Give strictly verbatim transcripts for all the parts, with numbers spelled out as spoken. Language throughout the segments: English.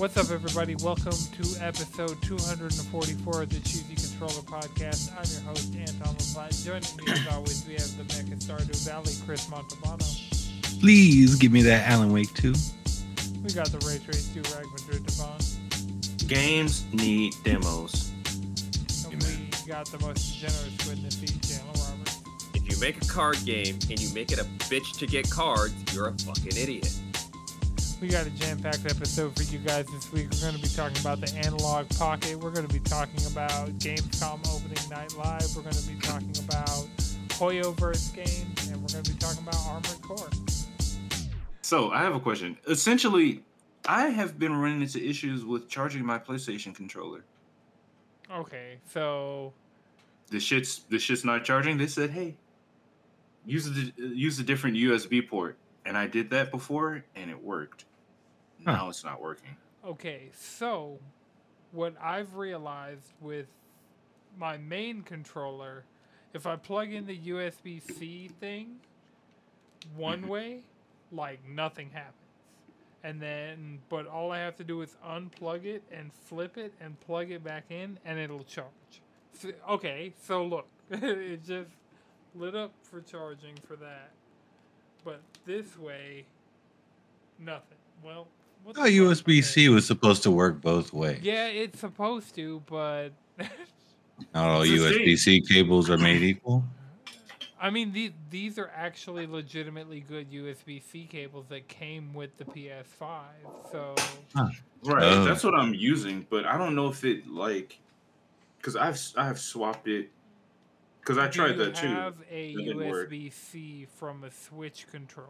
What's up, everybody? Welcome to episode two forty-four of the Choosy Controller podcast. I'm your host, Anton LaPlatte. Joining me, as always, we have the Mecha Stardew Valley, Chris Montalbano. Please give me that Alan Wake two. We got the Ray Trace two Rag Madrid Devon. Games need demos. And we got the most generous squid in the seat, Chandler Roberts. If you make a card game and you make it a bitch to get cards, you're a fucking idiot. We got a jam-packed episode for you guys this week. We're going to be talking about the Analog Pocket. We're going to be talking about Gamescom opening night live. We're going to be talking about Hoyoverse games, and we're going to be talking about Armored Core. So I have a question. Essentially, I have been running into issues with charging my PlayStation controller. Okay, so The shit's the shit's not charging. They said, "Hey, use a use a different U S B port," and I did that before, and it worked. Huh. Now it's not working. Okay, so what I've realized with my main controller, if I plug in the U S B C thing one way, like nothing happens. And then, but all I have to do is unplug it and flip it and plug it back in, and it'll charge. So, okay, so look, it just lit up for charging for that. But this way, nothing. Well, what the Oh, fuck? U S B C Okay. was supposed to work both ways. Yeah, it's supposed to, but Not all It's the U S B C cables are made equal. I mean, the, these are actually legitimately good U S B C cables that came with the P S five. So, Right, Oh. that's what I'm using, but I don't know if it like because I've I have swapped it because I tried do you that too. have a It didn't U S work. B C from a Switch controller?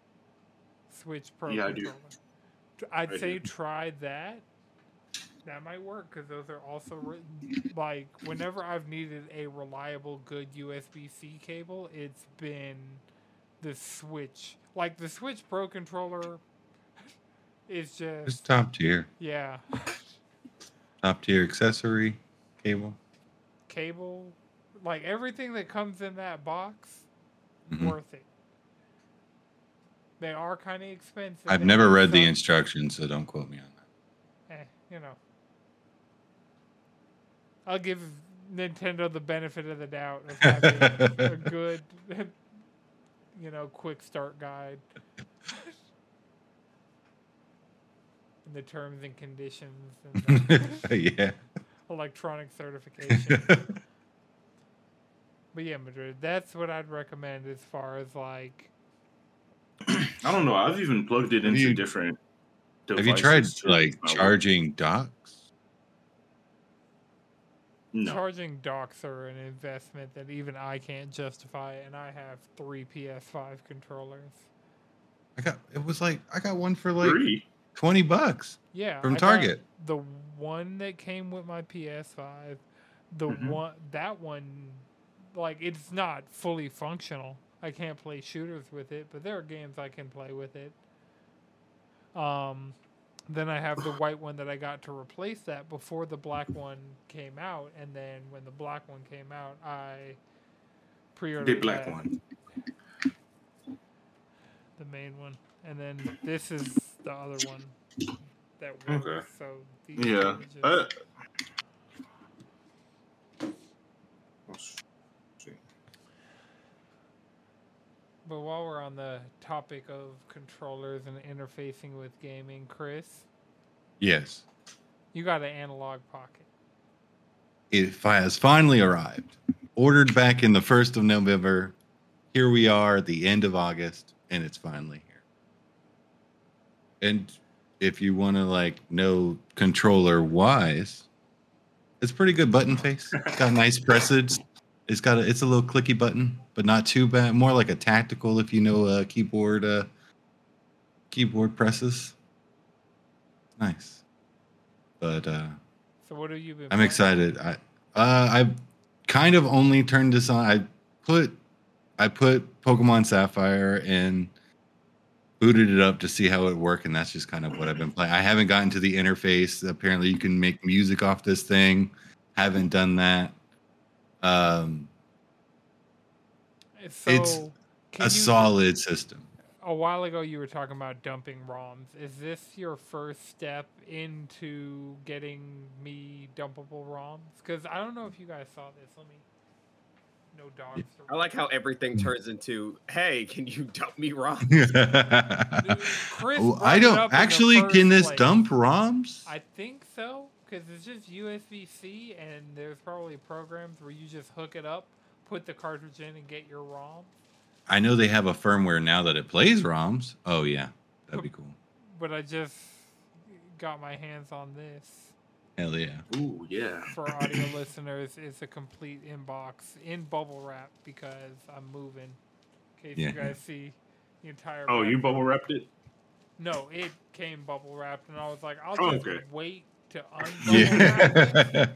Switch Pro Yeah, I do. controller. T- I'd I say do. try that. That might work because those are also re- like whenever I've needed a reliable, good U S B C cable, it's been the Switch. Like the Switch Pro controller is It's just top tier. yeah, Top tier accessory cable. cable, like everything that comes in that box, Mhm. worth it. They are kind of expensive. I've and never read the some- instructions, so don't quote me on that. Eh, you know. I'll give Nintendo the benefit of the doubt of having a good, you know, quick start guide. And the terms and conditions and the Yeah. electronic certification. But yeah, Madrid, that's what I'd recommend as far as like, I don't know. I've even plugged it Have into you- different. Have you tried devices, too. like It's not charging docks? working. No. charging docks are an investment that even I can't justify, and I have three P S five controllers. I got it was like I got one for like Three. twenty bucks. Yeah, From I got Target. the one that came with my P S five, the Mhm. one that one, like it's not fully functional. I can't play shooters with it, but there are games I can play with it. Um, then I have the white one that I got to replace that before the black one came out, and then when the black one came out, I pre-ordered The black that, one. the main one, and then this is the other one that works. Okay. So these Yeah. images- Uh, let's see. But while we're on the topic of controllers and interfacing with gaming, Chris, Yes. you got an analog pocket. It fi- has finally arrived. Ordered back in the first of November. Here we are at the end of August, and it's finally here. And if you want to like know controller wise, it's pretty good button face. It's got nice presses. It's got a, it's a little clicky button, but not too bad. More like a tactical if you know uh, keyboard uh, keyboard presses. Nice. But uh, So what have you been? I'm playing? excited. I uh, I kind of only turned this on. I put I put Pokemon Sapphire and booted it up to see how it worked, and that's just kind of what I've been playing. I haven't gotten to the interface. Apparently, you can make music off this thing. Haven't done that. Um, So it's can a you- solid system. a while ago you were talking about dumping ROMs. Is this your first step into getting me dumpable ROMs? Because I don't know if you guys saw this. Let me. No dogs. I like how everything turns into, "Hey, can you dump me ROMs?" Chris Oh, brought I it don't up in the actually. first Can this place. dump ROMs? I think so, because it's just U S B C, and there's probably programs where you just hook it up, put the cartridge in, and get your ROM. I know they have a firmware now that it plays ROMs. Oh yeah, that'd be cool. But I just got my hands on this. Hell yeah. Ooh, yeah. For audio listeners, it's a complete inbox in bubble wrap because I'm moving. In case Yeah. you guys see the entire. Oh, you background. bubble wrapped it? No, it came bubble wrapped, and I was like, I'll Oh, just okay. wait to unbubble wrap it. Yeah.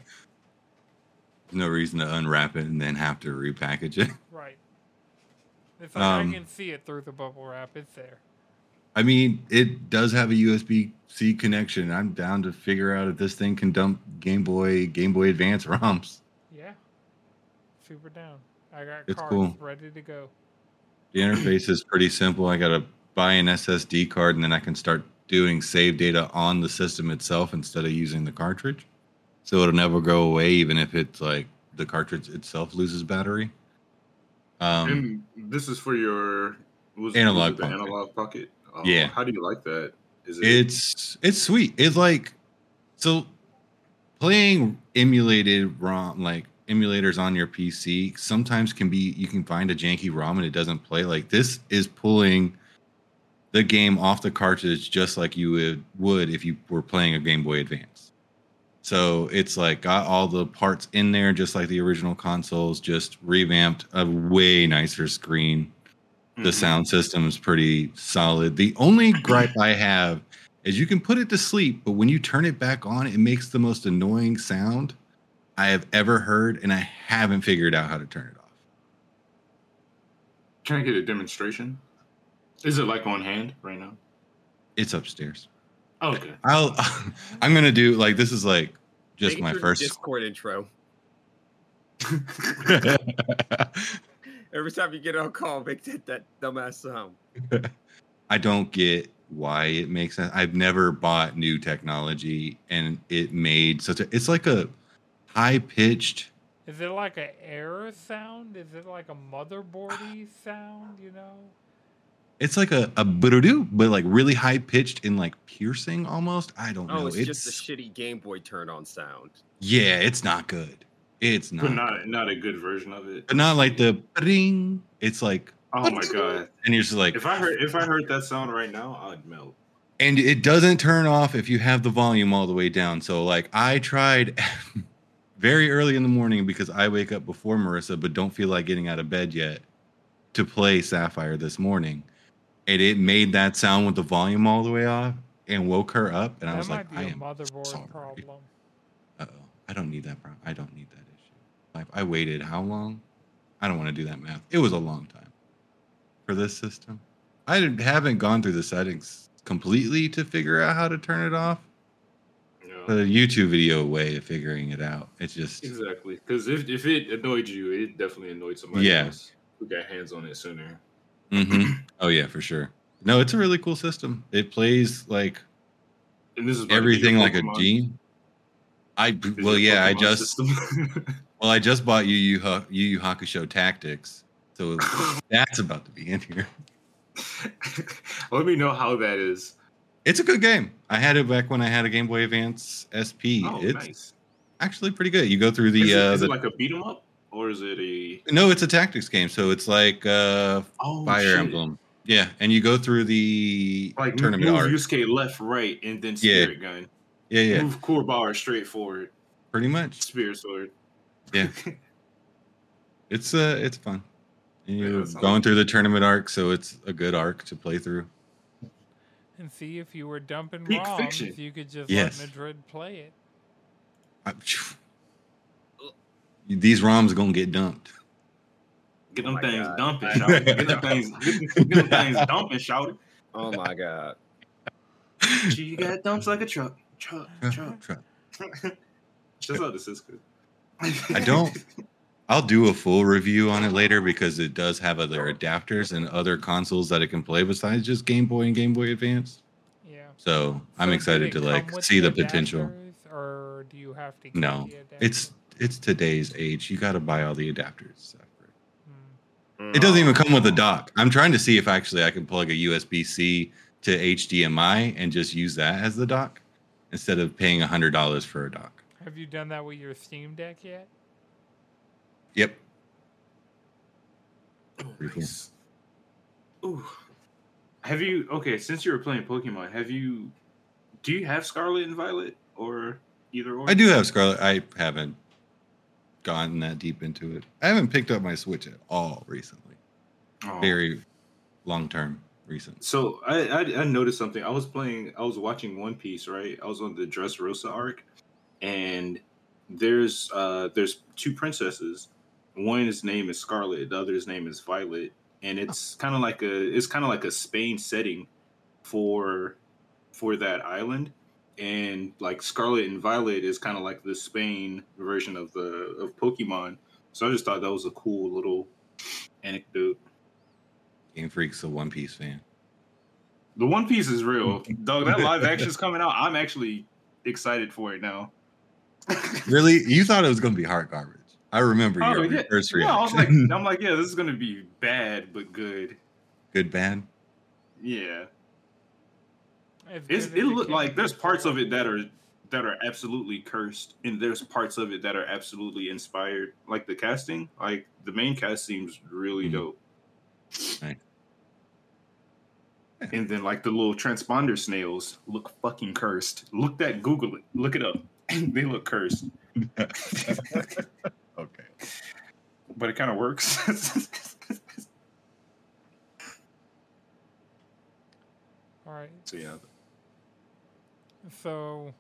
No reason to unwrap it and then have to repackage it. Right. It's like Um, I can see it through the bubble wrap. It's there. I mean, it does have a U S B C connection. I'm down to figure out if this thing can dump Game Boy, Game Boy Advance ROMs. Yeah. Super down. I got It's cards cool. ready to go. The interface is pretty simple. I got to buy an S S D card and then I can start doing save data on the system itself instead of using the cartridge. So it'll never go away, even if it's like the cartridge itself loses battery. Um, And this is for your was, Analog was it the pocket. analog pocket. Oh, Yeah. How do you like that? Is it? It's it's sweet. It's like so playing emulated ROM, like emulators on your P C, sometimes can be you can find a janky ROM and it doesn't play. Like this is pulling the game off the cartridge just like you would would if you were playing a Game Boy Advance. So it's like got all the parts in there, just like the original consoles, just revamped, a way nicer screen. The Mhm. sound system is pretty solid. The only gripe I have is you can put it to sleep, but when you turn it back on, it makes the most annoying sound I have ever heard, and I haven't figured out how to turn it off. Can I get a demonstration? Is it like on hand right now? It's upstairs. Oh, okay. I'll I'm gonna do like this is like just Make it my through the first Discord intro. Every time you get on call, make that, that dumbass sound. I don't get why it makes sense. I've never bought new technology and it made such a it's like a high pitched. Is it like an error sound? Is it like a motherboardy sound, you know? It's like a a boo but like really high pitched and like piercing almost. I don't Oh, know. it's, It's, just a shitty Game Boy turn on sound. yeah, it's not good. It's not. But not not a good version of it. But not like the ring. It's like Oh my god! and you're just like If I heard if I heard that sound right now, I'd melt. and it doesn't turn off if you have the volume all the way down. So like I tried very early in the morning because I wake up before Marissa, but don't feel like getting out of bed yet to play Sapphire this morning. And it made that sound with the volume all the way off and woke her up. And I that was might like, I be a am motherboard sorry. problem. Uh oh. I don't need that problem. I don't need that issue. Like I waited how long? I don't want to do that math. It was a long time for this system. I didn't- haven't gone through the settings completely to figure out how to turn it off. You know? But a YouTube video way of figuring it out. It's just Exactly. Because if, if it annoyed you, it definitely annoyed somebody Yeah. else who got hands on it sooner. Mhm. Oh yeah, for sure. No, it's a really cool system. It plays like And this is about to be everything your like a Pokemon- G. I is well your yeah, I Pokemon just system. well I just bought Yu Yu Ha- Yu Yu Hakusho Tactics, so that's about to be in here. Let me know how that is. It's a good game. I had it back when I had a Game Boy Advance S P. Oh, it's nice. actually pretty good. You go through the is it, uh is the it like a beat 'em up or is it a no, it's a tactics game, so it's like uh oh, Fire shit. Emblem. Yeah, and you go through the Like tournament move arc. Yusuke left, right, and then Yeah. spirit gun. Yeah, yeah, Move Kuwabara straight forward, pretty much. spirit sword. Yeah. It's uh it's fun. And Yeah, you're that sounds going through the tournament arc, so it's a good arc to play through. And see, if you were dumping Peak ROMs, fiction. you could just Yes. let Madrid play it. I- phew. These ROMs are gonna get dumped. Get Oh them my things God. dumping, shout it. Get them things, get, them- get them things dumping, shout it. Oh my god. She got dumps like a truck, truck, truck. Truck. Just out the Cisco. I don't- I'll do a full review on it later because it does have other adapters and other consoles that it can play besides just Game Boy and Game Boy Advance. Yeah. So I'm So excited did it to like come with see the potential. adapters, or do you have to get No, the adapter? it's it's today's age. You got to buy all the adapters separate. Hmm. It doesn't even come with a dock. I'm trying to see if actually I can plug a U S B C to H D M I and just use that as the dock instead of paying a hundred dollars for a dock. Have you done that with your Steam Deck yet? Yep. Oh, Pretty cool. nice. Ooh. Have you okay? Since you were playing Pokemon, have you? Do you have Scarlet and Violet or either or? I do have Scarlet. I haven't gotten that deep into it. I haven't picked up my Switch at all recently. Oh. Very long term recent. So I, I I noticed something. I was playing. I was watching One Piece. Right. I was on the Dressrosa arc, and there's uh there's two princesses. One's name is Scarlet. The other's name is Violet, and it's kind of like a it's kind of like a Spain setting for for that island. And like Scarlet and Violet is kind of like the Spain version of the of Pokemon. So I just thought that was a cool little anecdote. Game Freak's a One Piece fan. The One Piece is real, dog. That live action's coming out. I'm actually excited for it now. Really? You thought it was going to be hot garbage. I remember Oh, your yeah. first Yeah, I was reaction. like, I'm like, yeah, this is gonna be bad but good. Good, bad? Yeah, As it's good it as look can like be there's for parts of what it that it are is. that are absolutely cursed, and there's parts of it that are absolutely inspired. Like the casting, like the main cast seems really Mhm. dope. Nice. And then like the little transponder snails look fucking cursed. Look that, Google it, look it up. They look cursed, Okay. but it kind of works. All right. So yeah, So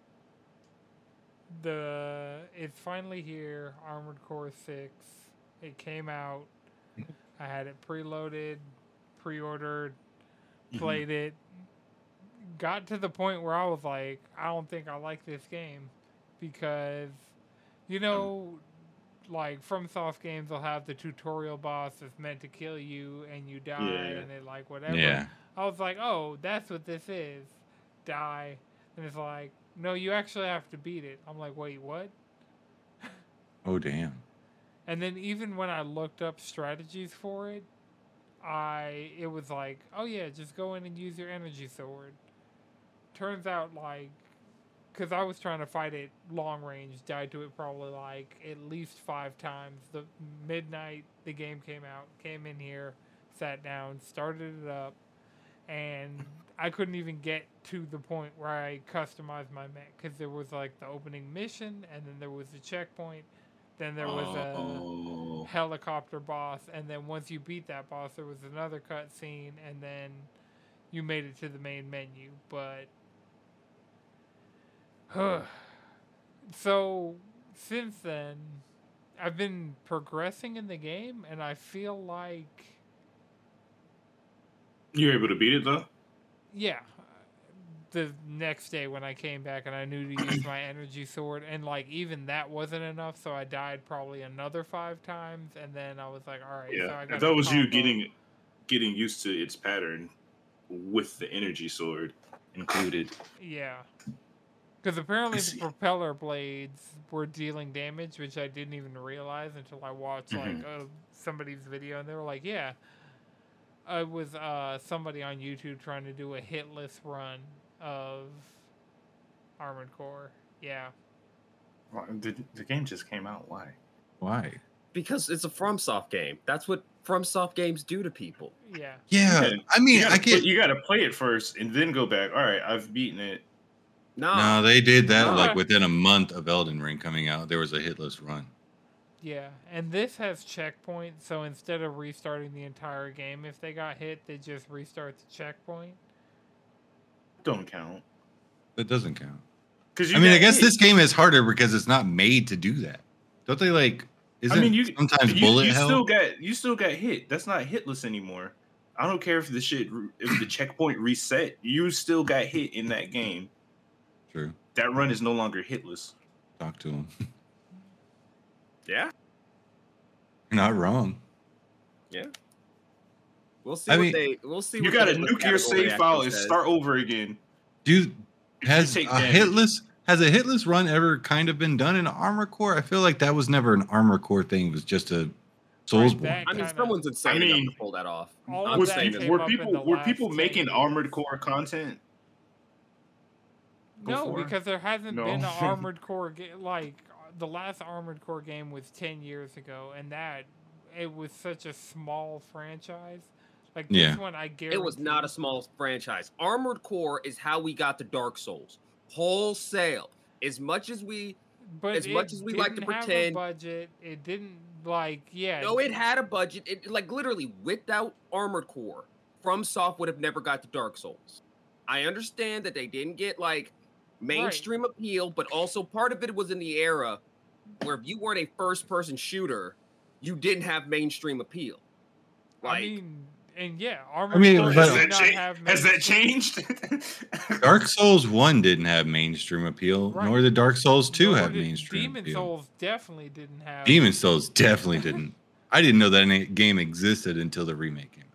the it's finally here, Armored Core six. It came out. I had it preloaded, pre-ordered, played it. Got to the point where I was like, I don't think I like this game because you know like FromSoft games will have the tutorial boss that's meant to kill you and you die Yeah. and it like whatever. Yeah. I was like, oh, that's what this is. Die. And it's like, no, you actually have to beat it. I'm like, wait, what? Oh, damn. And then even when I looked up strategies for it, I it was like, oh yeah, just go in and use your energy sword. Turns out like, because I was trying to fight it long range, died to it probably like at least five times. The midnight the game came out, came in here, sat down, started it up, and I couldn't even get to the point where I customized my mech because there was like the opening mission, and then there was the checkpoint, then there was a oh, helicopter boss, and then once you beat that boss, there was another cutscene, and then you made it to the main menu. But so since then, I've been progressing in the game, and I feel like you're able to beat it though. yeah. The next day when I came back and I knew to use my energy sword, and like even that wasn't enough, so I died probably another five times, and then I was like, all right, so I Yeah, got if that was you combo. getting getting used to its pattern with the energy sword included. Yeah. Because apparently I the see. propeller blades were dealing damage, which I didn't even realize until I watched like Mhm. uh, somebody's video, and they were like, "Yeah, it was uh, somebody on YouTube trying to do a hitless run of Armored Core." Yeah, Well, the, the game just came out. Why? Why? Because it's a FromSoft game. That's what FromSoft games do to people. yeah. Yeah. Yeah, I mean, You gotta, I play, get. you gotta play it first and then go back. All right, I've beaten it. No, No, they did that No. like within a month of Elden Ring coming out. There was a hitless run. Yeah, and this has checkpoints, so instead of restarting the entire game, if they got hit, they just restart the checkpoint. Don't count. That doesn't count. Because I mean, I guess this game is harder because it's not made to do that. Don't they like? Isn't I mean, you sometimes you, bullet you hell? still got you still got hit. That's not hitless anymore. I don't care if the shit if the checkpoint reset. You still got hit in that game. True. That run is no longer hitless. Talk to him. yeah. You're not wrong. Yeah. We'll see I what mean, they. We'll see. You what got the to English nuke your category save file actually and says. start over again. Dude, has a take damage. hitless has a hitless run ever kind of been done in Armored Core? I feel like that was never an Armored Core thing. It was just a Soulsborne. that I mean, kinda- someone's insane I mean, enough to pull that off. all I'm of Were that saying people, this. came were up in people, the were last people ten making years. Armored Core content? No, before? because there hasn't No. been an Armored Core game. Like, the last Armored Core game was ten years ago, and that, it was such a small franchise. Like, this Yeah. one, I guarantee. It was not a small franchise. Armored Core is how we got to Dark Souls. Wholesale. As much as we, But as much it as we like to didn't have a pretend- budget, it didn't, like, yeah. no, it had a budget. It like literally without Armored Core, FromSoft would have never got to Dark Souls. I understand that they didn't get like mainstream appeal, but also part of it was in the era where if you weren't a first-person shooter, you didn't have mainstream appeal. Like, I mean, and yeah, Armored mean, Core but- Has did that, not cha- have has that mainstream- changed? Dark Souls one didn't have mainstream appeal, Right. nor did Dark Souls two Nor have did- mainstream Demon appeal. Souls definitely didn't have. Demon Souls definitely didn't. I didn't know that any game existed until the remake came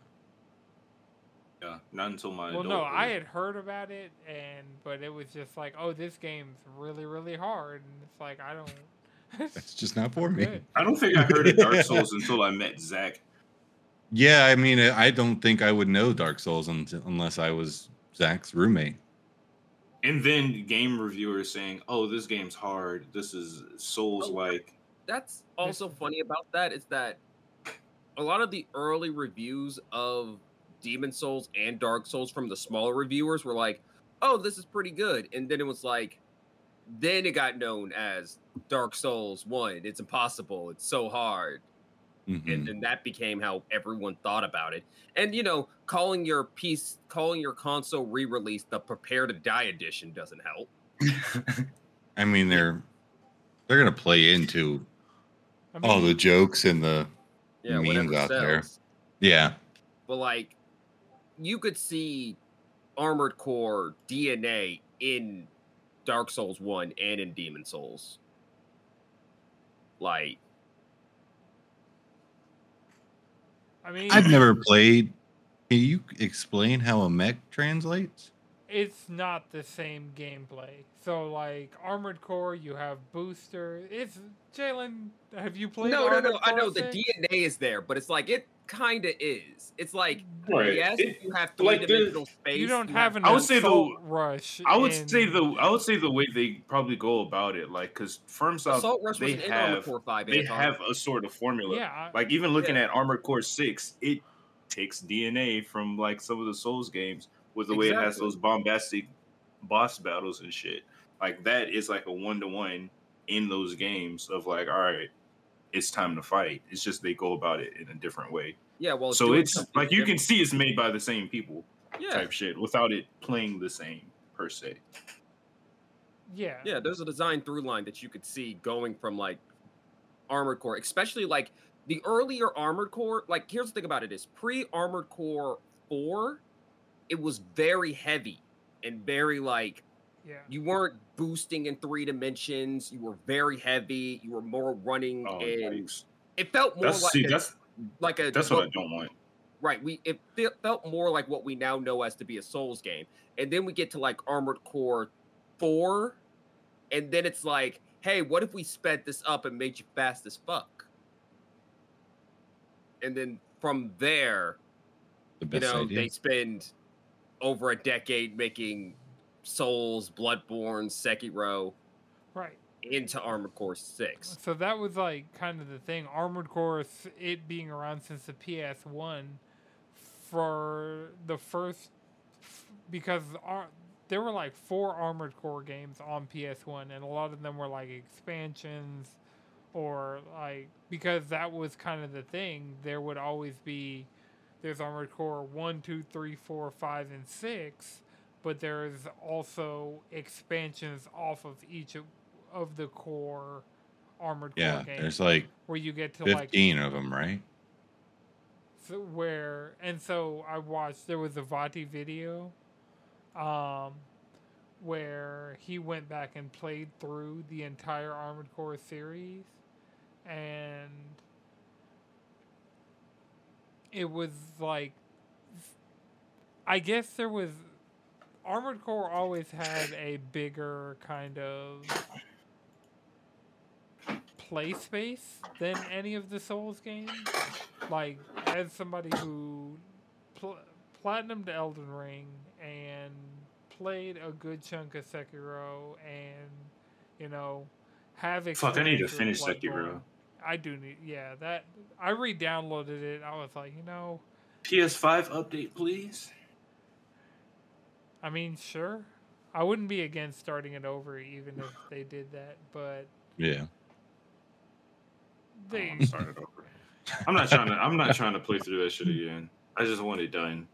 out. Yeah, not until my. Well, no, adulthood. I had heard about it, and but it was just like, oh, this game's really, really hard, and it's like I don't. That's just not for me. Good. I don't think I heard of Dark Souls until I met Zach. Yeah, I mean, I don't think I would know Dark Souls until, unless I was Zach's roommate. And then game reviewers saying, "Oh, this game's hard. This is Souls-like." that's also funny about that is that a lot of the early reviews of Demon Souls and Dark Souls from the smaller reviewers were like, "Oh, this is pretty good," and then it was like, then it got known as Dark Souls One. It's impossible. It's so hard. Mhm. And then that became how everyone thought about it. And you know, calling your piece, calling your console re-release the Prepare to Die edition doesn't help. I mean, they're they're gonna play into I mean, all the jokes and the Yeah, memes whatever out there. sells. Yeah. But like, you could see Armored Core D N A in Dark Souls One and in Demon Souls. Like, I mean, I've never played. Can you explain how a mech translates? it's not the same gameplay. So, like Armored Core, you have booster. It's Jalen. Have you played? no, no, Armored no. I Core know the six? D N A is there, but it's like it kind of is. It's like Right. yes, It- you have like the- three-dimensional space. You don't you have an I would say the- assault rush. I would in- say the I would say the way they probably go about it, like, because FromSoft Assault Rush they was in Armored have Core Five. they Anton. have a sort of formula. Yeah, I- Like even looking Yeah. at Armored Core Six, it takes D N A from like some of the Souls games with the way it has Exactly. those bombastic boss battles and shit. Like that is like a one to one in those games of like, all right, it's time to fight. It's just they go about it in a different way. Yeah, well, So doing it's something like you can different. see it's made by the same people Yeah, type shit without it playing the same per se. yeah, yeah. There's a design through line that you could see going from like Armored Core, especially like the earlier Armored Core. Like, here's the thing about it: is pre Armored Core Four, it was very heavy and very like yeah. you weren't boosting in three dimensions. You were very heavy. You were more running, Oh, and yikes. it felt more That's like see, a, that's like a that's what I don't want. Right, we it fe- felt more like what we now know as to be a Souls game, and then we get to like Armored Core Four, and then it's like, hey, what if we sped this up and made you fast as fuck? And then from there, The you best know, idea. they spend over a decade making Souls, Bloodborne, Sekiro Right. into Armored Core Six. So that was like kind of the thing. Armored Core, s- it being around since the P S one, for the first, because ar- there were like four Armored Core games on P S one, and a lot of them were like expansions, or like because that was kind of the thing. There would always be, there's Armored Core one, two, three, four, five, and six, but there's also expansions off of each of, of the core Armored Yeah, Core games, there's like where you get to like fifteen of them, right? so where and so I watched there was a Vati video um where he went back and played through the entire Armored Core series, and it was like, I guess there was Armored Core always had a bigger kind of play space than any of the Souls games. Like, as somebody who pl- platinumed Elden Ring and played a good chunk of Sekiro and, you know, have experience Fuck, I need to with finish Bloodborne. Sekiro. I do need, yeah, that, I re-downloaded it. I was like, you know, P S five update, please. I mean, sure. I wouldn't be against starting it over even if they did that, but Yeah. Oh, they, I'm starting it over. I'm not trying to. I'm not trying to play through that shit again. I just want it done.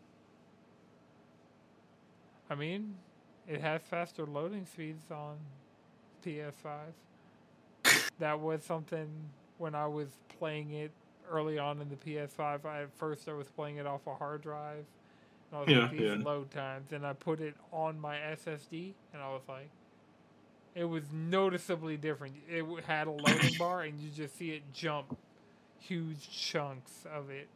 I mean, it has faster loading speeds on P S five. That was something when I was playing it early on in the P S five. I, at first, I was playing it off a hard drive. And I was Yeah, like, these yeah. load times. And I put it on my S S D, and I was like, it was noticeably different. It w- had a loading bar, and you just see it jump huge chunks of it.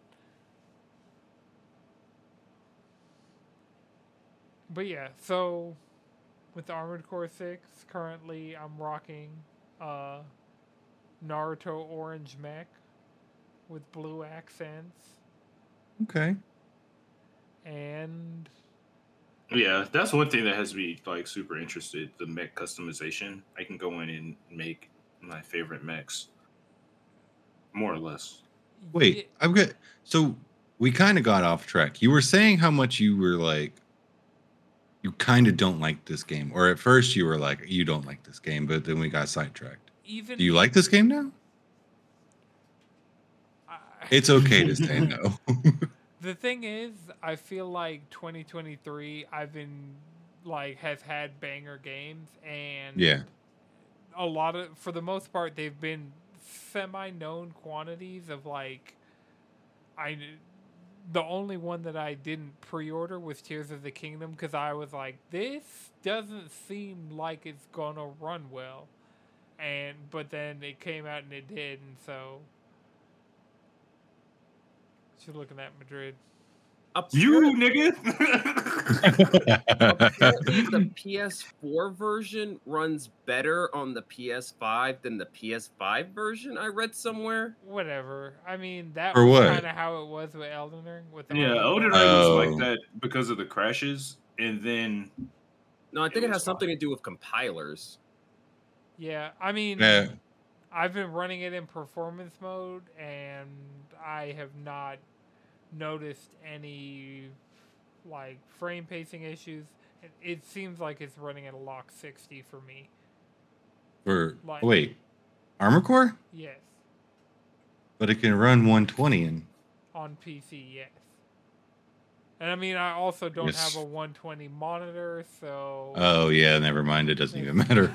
But yeah, so with Armored Core six, currently I'm rocking uh, Naruto Orange Mech with blue accents. Okay. And Yeah, that's one thing that has me like super interested. The mech customization. I can go in and make my favorite mechs, more or less. Wait, ye- I've got. So we kind of got off track. You were saying how much you were like, you kind of don't like this game, or at first you were like, you don't like this game, but then we got sidetracked. even Do you like this game now? I- It's okay to say no. The thing is, I feel like twenty twenty-three, I've been like has had banger games, and Yeah. a lot of, for the most part, they've been semi-known quantities of like, I, the only one that I didn't pre-order was Tears of the Kingdom because I was like, this doesn't seem like it's gonna run well, and but then it came out and it did, and so. She's looking at Madrid. You nigga. Apparently, the P S four version runs better on the P S five than the P S five version. I read somewhere. Whatever. I mean, that For was what? kind of how it was with Elden Ring. With the Yeah, Armored Elden Core. Ring was Oh. like that because of the crashes, and then No, I think It it, was has something fine. to do with compilers. Yeah, I mean, Yeah. I've been running it in performance mode, and I have not noticed any like frame pacing issues. It, it seems like it's running at a lock sixty for me. For Like- wait, Armor Core, Yes, but it can run one twenty and on P C, yes. And I mean, I also don't Yes. have a one twenty monitor, so. oh yeah, never mind. It doesn't even matter.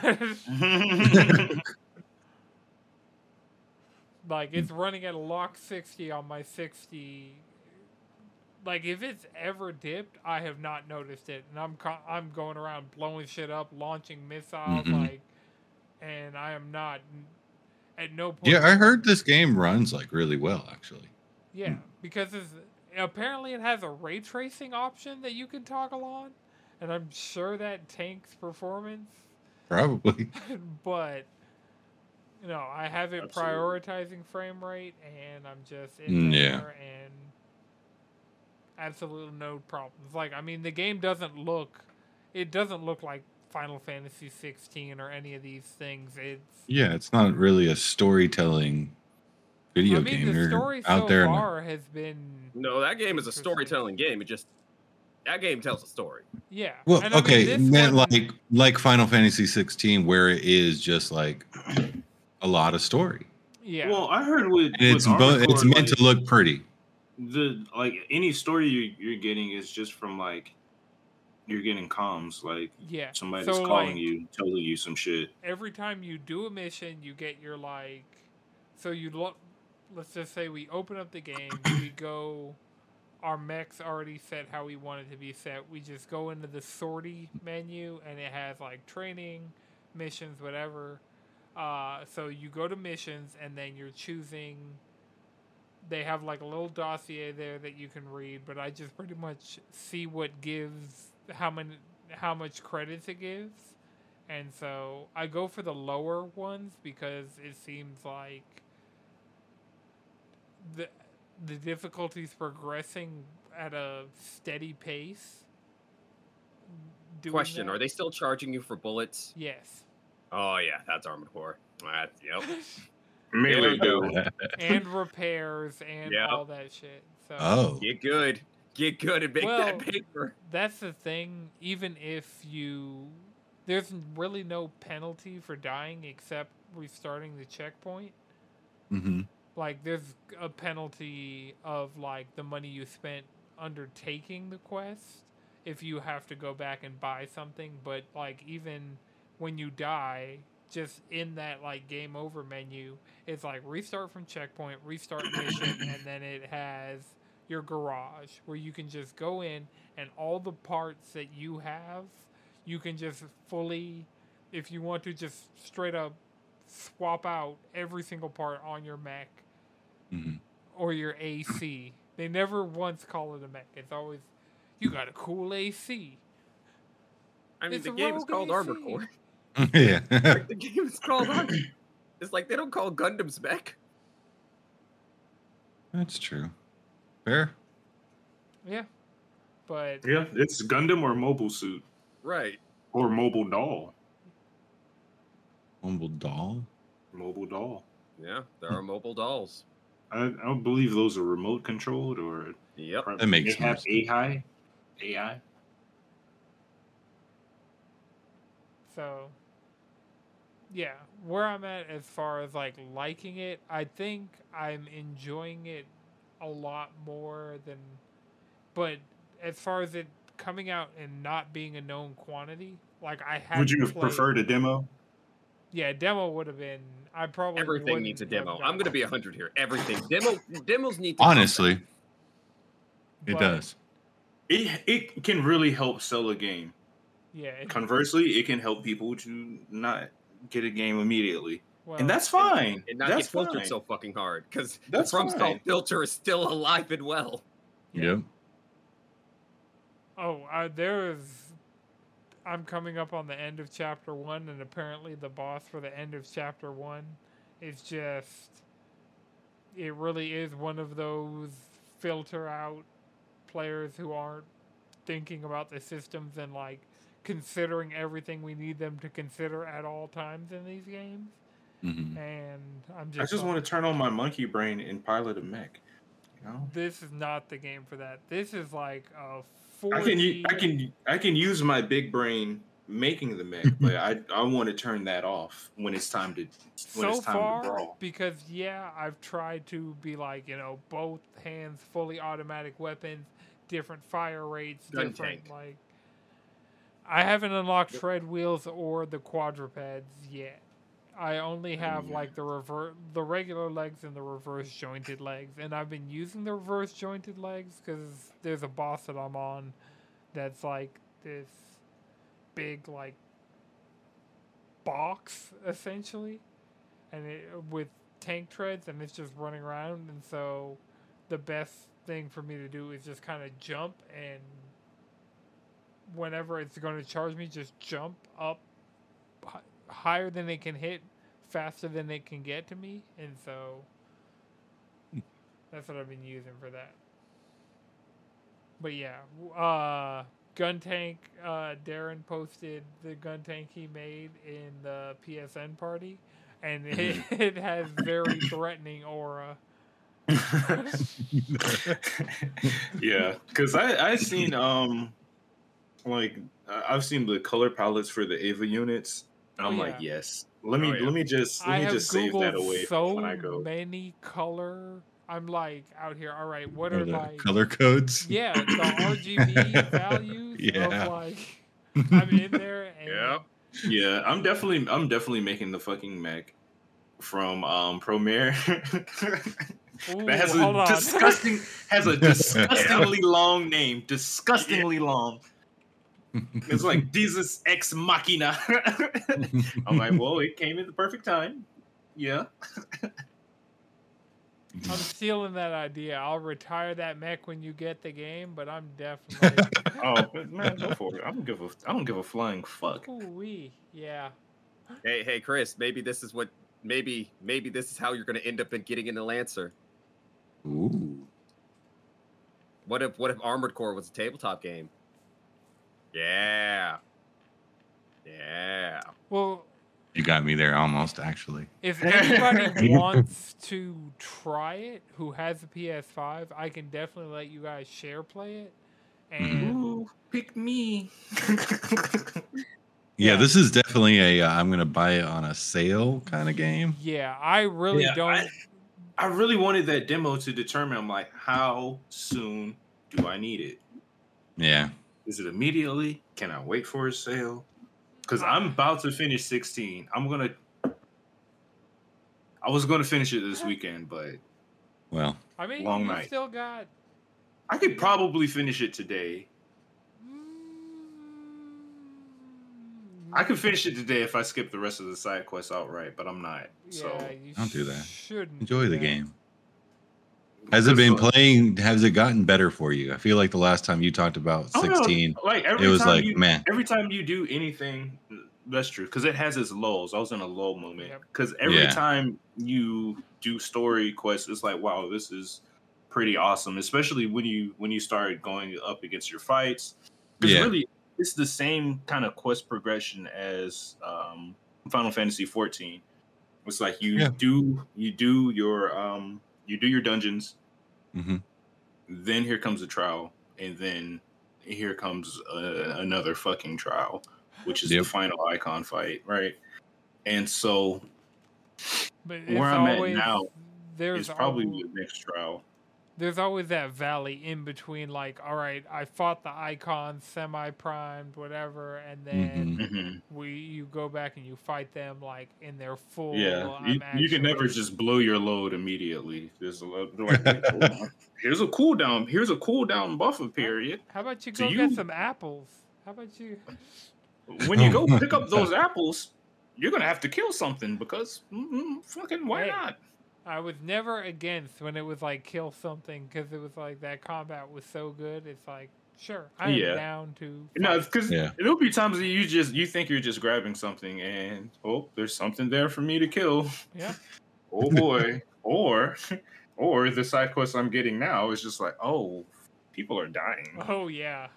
Like, it's running at a lock sixty on my sixty. Like, if it's ever dipped, I have not noticed it, and I'm co- I'm going around blowing shit up, launching missiles, Mhm. like, and I am not at no point. Yeah, I heard this game runs like really well, actually. Yeah, because it's, apparently it has a ray tracing option that you can toggle on, and I'm sure that tanks performance. Probably. But you know, I have it Absolutely. prioritizing frame rate, and I'm just in Mm, there, yeah. and absolutely no problems. Like, I mean, the game doesn't look, it doesn't look like Final Fantasy sixteen or any of these things. It's, Yeah, it's not really a storytelling video I mean, game. the You're story out so there. in a- far has been, No, that game is a Interesting. storytelling game. It just that game tells a story. yeah. well, And I mean, okay, this meant one- like like Final Fantasy sixteen, where it is just like a lot of story. yeah. Well, I heard with, And it's with bo- Armored it's Core, meant like, to look pretty. the like any story you, you're getting is just from like you're getting comms, like yeah. somebody's So, calling like, you, telling you some shit. every time you do a mission, you get your like. So you look. Let's just say we open up the game. We go. Our mech's already set how we want it to be set. We just go into the sortie menu, and it has like training, missions, whatever. Uh, so you go to missions, and then you're choosing they have like a little dossier there that you can read, but I just pretty much see what gives how many how much credits it gives. And so I go for the lower ones because it seems like the the difficulty's progressing at a steady pace. Doing Question: that. Are they still charging you for bullets? Yes. Oh yeah, that's Armored Core. That's yep. Melee go. And repairs and Yep. all that shit. So Oh, Get good. Get good and make Well, that paper. that's the thing. Even if you, there's really no penalty for dying except restarting the checkpoint. mm-hmm. Like there's a penalty of like the money you spent undertaking the quest if you have to go back and buy something. But like even when you die, just in that like game over menu, it's like restart from checkpoint, restart mission, and then it has your garage where you can just go in and all the parts that you have, you can just fully, if you want to, just straight up swap out every single part on your mech Mm-hmm. or your A C. They never once call it a mech. It's always, you got a cool A C. I mean, It's the a game is rogue called A C. Armored Core. Yeah. Like, the game is called Armored. It's like they don't call Gundam's mech. That's true. Fair. Yeah. But Yeah, it's Gundam or Mobile Suit Right. or Mobile Doll. Humble doll. Mobile Doll. Yeah, there are mobile dolls. I, I don't believe those are remote controlled or Yep. That makes they have sense. A I. A I. so, yeah, where I'm at as far as like liking it, I think I'm enjoying it a lot more than. But as far as it coming out and not being a known quantity, like I had. Would you have preferred a demo? Yeah, demo would have been. I probably Everything wouldn't needs a have demo. gotten I'm gonna be it. a hundred here. Everything. Demo demos need to come Honestly, back. it But, does. It it can really help sell a game. Yeah. It, Conversely, it can help people to not get a game immediately, well, and that's fine. And not That's get filtered fine. so fucking hard. Because the That's FromSoft fine. filter is still alive and well. Yep. Oh, uh, there is. I'm coming up on the end of chapter one, and apparently the boss for the end of chapter one is just. It really is one of those filter out players who aren't thinking about the systems and like considering everything we need them to consider at all times in these games. Mm-hmm. And I'm I just. just like, want to turn on my monkey brain and pilot a mech. You know, This is not the game for that. This is like a I can u- forty. I can I can use my big brain making the mech, but I I want to turn that off when it's time to when So it's time far, to brawl. because yeah, I've tried to be like, you know, both hands, fully automatic weapons, different fire rates, Gun different tank. like. I haven't unlocked tread wheels or the quadrupeds yet. I only have Yeah. like the rever- the regular legs and the reverse jointed legs, and I've been using the reverse jointed legs because there's a boss that I'm on that's like this big like box essentially, and it with tank treads, and it's just running around, and so the best thing for me to do is just kind of jump, and whenever it's going to charge me, just jump up hi- higher than it can hit, faster than it can get to me, and so that's what I've been using for that. But yeah, w- uh, gun tank. Uh, Darren posted the gun tank he made in the P S N party, and it, it has very threatening aura. Yeah, because I I seen um like I- I've seen the color palettes for the Ava units, and Oh, I'm yeah. like, yes. Let me Oh, yeah. let me just let I me have just save that Googled away so when I go. many color. I'm like out here. All right, what Or are the like? color codes. Yeah, the R G B values Yeah. of like. I'm in there. And Yep. Yeah, I'm definitely I'm definitely making the fucking mech from um Promare. Ooh, That has hold a on. disgusting has a disgustingly long name. Disgustingly long. It's like Jesus Ex Machina. I'm like, well, it came at the perfect time. Yeah. I'm stealing that idea. I'll retire that mech when you get the game, but I'm definitely. Oh man, go for it. I don't give a I don't give a flying fuck. Ooh-wee. Yeah. Hey, hey, Chris. Maybe this is what. Maybe, maybe this is how you're going to end up in getting into Lancer. Ooh. What if, what if Armored Core was a tabletop game? Yeah. Yeah. Well, You got me there almost, actually. if anybody wants to try it, who has a P S five, I can definitely let you guys share play it. And Ooh, pick me. Yeah, Yeah. this is definitely a uh, I'm gonna buy it on a sale kind of game. yeah, I really Yeah, don't. I, I really wanted that demo to determine. I'm like, how soon do I need it? Yeah. Is it immediately? Can I wait for a sale? Because I'm about to finish sixteen. I'm gonna. I was gonna finish it this weekend, but Well, I mean, long you night. still got. I could probably finish it today. I could finish it today if I skip the rest of the side quests outright, but I'm not. So Yeah, you Don't do that. Shouldn't enjoy do the that. game. Has it been Because, uh, playing? Has it gotten better for you? I feel like the last time you talked about I don't know, sixteen, like every it was time like, you, man. every time you do anything, that's true because it has its lows. I was in a low moment Yep. because every Yeah. time you do story quests, it's like, wow, this is pretty awesome. Especially when you when you start going up against your fights, because Yeah. really it's the same kind of quest progression as um, Final Fantasy fourteen. It's like you Yeah. do you do your um you do your dungeons. hmm Then here comes a trial, and then here comes uh, another fucking trial, which is Yep. the final icon fight, right? And so But it's where I'm at always, now there's is probably al- the next trial. there's always that valley in between. Like, all right, I fought the icon, semi-primed, whatever, and then Mhm. hmm we you go back and you fight them like in their full. Yeah, you, I'm you can never actually- just blow your load immediately. There's a lot. Like, wait, hold on. Here's a cooldown. Here's a cooldown buffer period. How about you So go you- get some apples? How about you? When you go pick up those apples, you're gonna have to kill something because mm, fucking why Hey. not? I was never against when it was like kill something because it was like that combat was so good. It's like sure, I'm Yeah. down to. No, fight. because Yeah. there'll be times that you just you think you're just grabbing something and oh, there's something there for me to kill. Yeah. Oh boy. or or the side quest I'm getting now is just like, oh, people are dying. Oh yeah.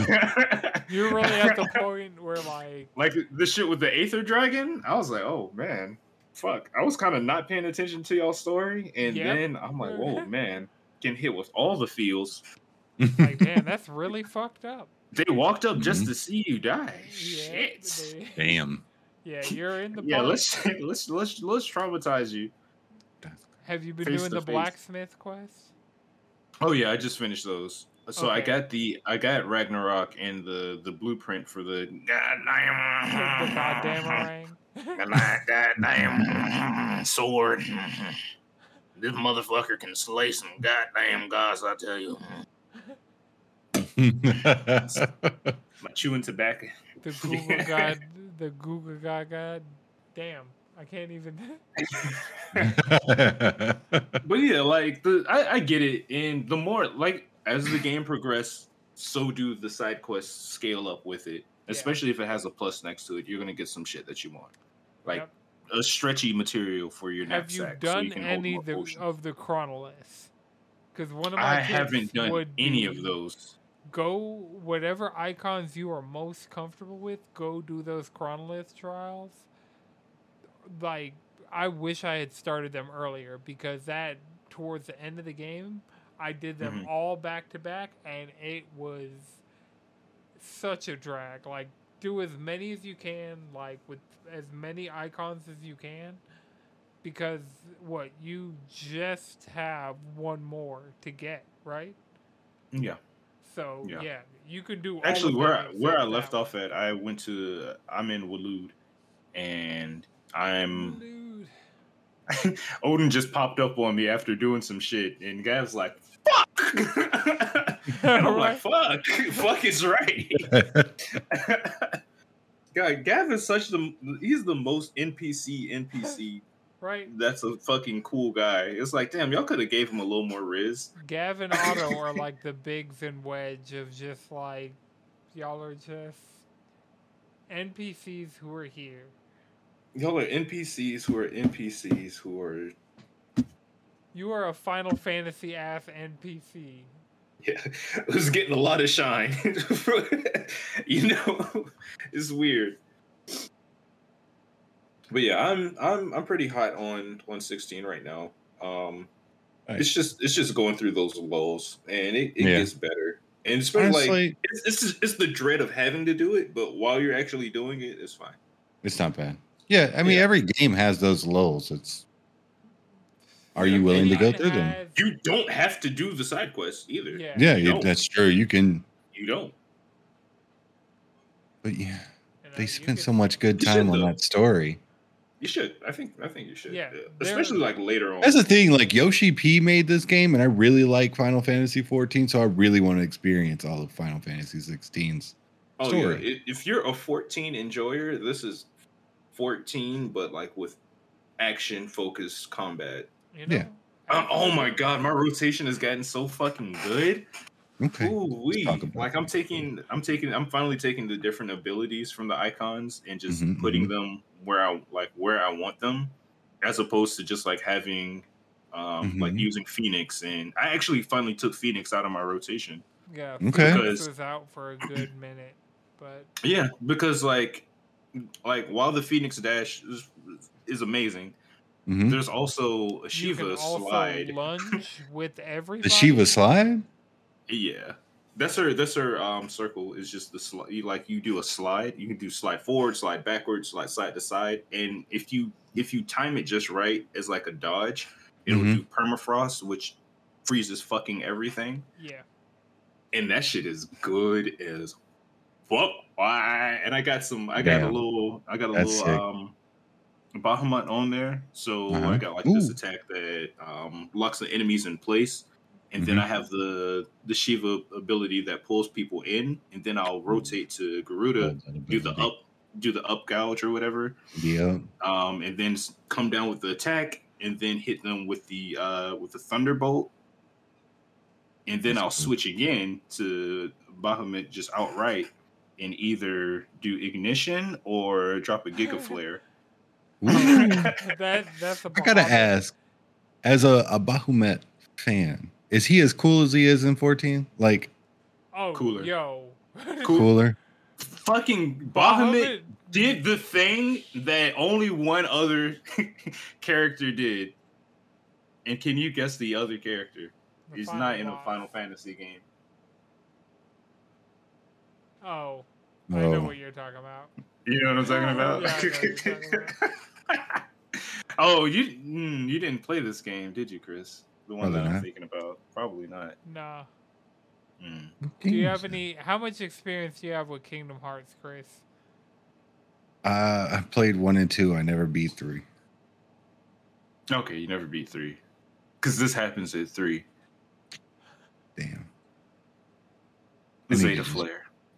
You're really at the point where like Like the shit with the Aether Dragon, I was like, oh man, fuck. I was kind of not paying attention to y'all's story, and Yep. then I'm like, whoa, man, getting hit with all the feels. like man, that's really fucked up. They walked up just Mhm. to see you die. Yeah, Shit. they- Damn. yeah, you're in the. Yeah, boat. let's let's let's let's traumatize you. Have you been face doing to the face. blacksmith quest? Oh yeah, I just finished those. So I Okay. got the I got Ragnarok and the the blueprint for the The goddamn goddamn orang. the goddamn sword. This motherfucker can slay some goddamn gods, I tell you. My chewing tobacco. The Google God. The Google God. God. Damn. I can't even. But yeah, like the I, I get it, and the more like as the game progresses, so do the side quests scale up with it. Especially if it has a plus next to it, you're gonna get some shit that you want, like Yep. a stretchy material for your Have you knapsack, so done you can any hold the, more potions. of the chronoliths? Because one of my I tips haven't done would any be of those. Go whatever icons you are most comfortable with. Go do those chronolith trials. Like I wish I had started them earlier because that towards the end of the game, I did them Mhm. all back to back, and it was such a drag. Like do as many as you can, like with as many icons as you can, because what you just have one more to get, right? Yeah, So yeah, Yeah. you can do all actually, of where them I, where I except left that off at, I went to I'm in Waloed, and I'm one. Odin just popped up on me after doing some shit, and Gav's like, "Fuck," and I'm like, "Fuck, fuck is right." God, Gav is such the he's the most N P C N P C Right. That's a fucking cool guy. It's like, damn, y'all could have gave him a little more riz. Gav and Otto are like the Biggs and Wedge of just like, y'all are just N P Cs who are here. Y'all are N P Cs who are N P Cs who are. You are a Final Fantasy ass N P C. Yeah, it was getting a lot of shine. You know, it's weird. But yeah, I'm I'm I'm pretty hot on on sixteen right now. Um, Right. It's just it's just going through those lulls, and it, it Yeah. gets better. And especially like Honestly, it's, it's just- it's the dread of having to do it, but while you're actually doing it, it's fine. it's not bad. Yeah, I mean, Yeah. every game has those lulls. It's are you willing to go Fifteen through them? has- You don't have to do the side quests either. Yeah. Yeah, You you, don't. that's true. You can, You don't. but yeah, you know, they you spend could- so much good You should, time on though. that story. You should. I think. I think you should. Yeah, Yeah. there- Especially like later on. That's the thing. Like Yoshi P made this game, and I really like Final Fantasy fourteen, so I really want to experience all of Final Fantasy sixteen's oh story. yeah. I- If you're a fourteen enjoyer, this is fourteen, but like with action focused combat. You know? Yeah. Um, oh my god, my rotation has gotten so fucking good. Okay. Ooh wee! talk about Like I'm that. taking, I'm taking, I'm finally taking the different abilities from the icons and just Mhm, putting them where I like where I want them, as opposed to just like having, um, like Mhm. using Phoenix. And I actually finally took Phoenix out of my rotation. Yeah. Okay. Phoenix Because- was out for a good minute, but Yeah, because like, like while the Phoenix dash is, is amazing, Mhm. there's also a you Shiva can also slide. lunge with everybody. The Shiva slide? Yeah, that's her. That's her. Um, circle is just the slide. You like you do a slide. You can do slide forward, slide backwards, slide side to side, and if you if you time it just right as like a dodge, it'll Mhm. do permafrost, which freezes fucking everything, Yeah. and that shit is good as fuck. Why? And I got some. I got Damn. a little. I got a That's little. sick. Um, Bahamut on there, so Uh-huh. I got like this Ooh. attack that um, locks the enemies in place, and then Mhm. I have the the Shiva ability that pulls people in, and then I'll rotate to Garuda, Love that do the ability. up, do the up gouge or whatever, Yeah. um, and then s- come down with the attack, and then hit them with the uh, with the thunderbolt, and then That's I'll cool. switch again to Bahamut just outright, and either do ignition or drop a Giga Flare. Ooh. that that's a I gotta Bahamut. ask, as a, a Bahamut fan, is he as cool as he is in fourteen? Like Oh, Cooler. yo. Cool. cooler? Fucking Bahamut Bahamut did the thing that only one other character did. And can you guess the other character? the He's final not in a boss. Final Fantasy game. Oh, I know Oh. what you're talking about. You know what I'm talking about? Yeah, I know what you're talking Oh, you mm, you didn't play this game, did you, Chris? The one Probably that I'm not. thinking about. Probably not. Nah. Mm. Do you have any? How much experience do you have with Kingdom Hearts, Chris? Uh, I played one and two. I never beat three. Okay, you never beat three. Because this happens at three. Damn. The I need Zeta to just- Flare.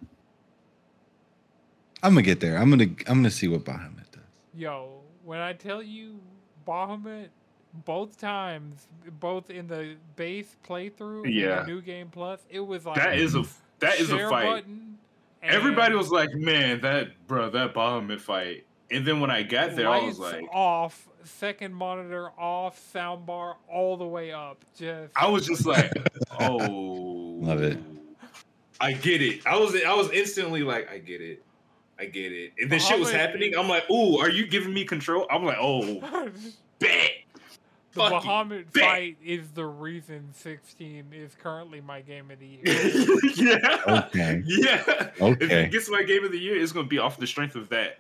I'm gonna get there. I'm gonna I'm gonna see what Bahamut does. Yo, when I tell you Bahamut, both times, both in the base playthrough and Yeah. the new game plus, it was like That is a that is a share fight. button and Everybody was like, "Man, that bro, that Bahamut fight." And then when I got there, I was lights like, off, second monitor off, soundbar all the way up. Just I was just like, "Oh, Love it. I get it." I was I was instantly like, "I get it, I get it." And then shit was Bahamut happening. is- I'm like, "Ooh, are you giving me control?" I'm like, "Oh, bet." the Fuck you, Bahamut bet. fight is the reason sixteen is currently my game of the year. Yeah. Okay. Yeah. If Okay. it gets my game of the year, it's gonna be off the strength of that.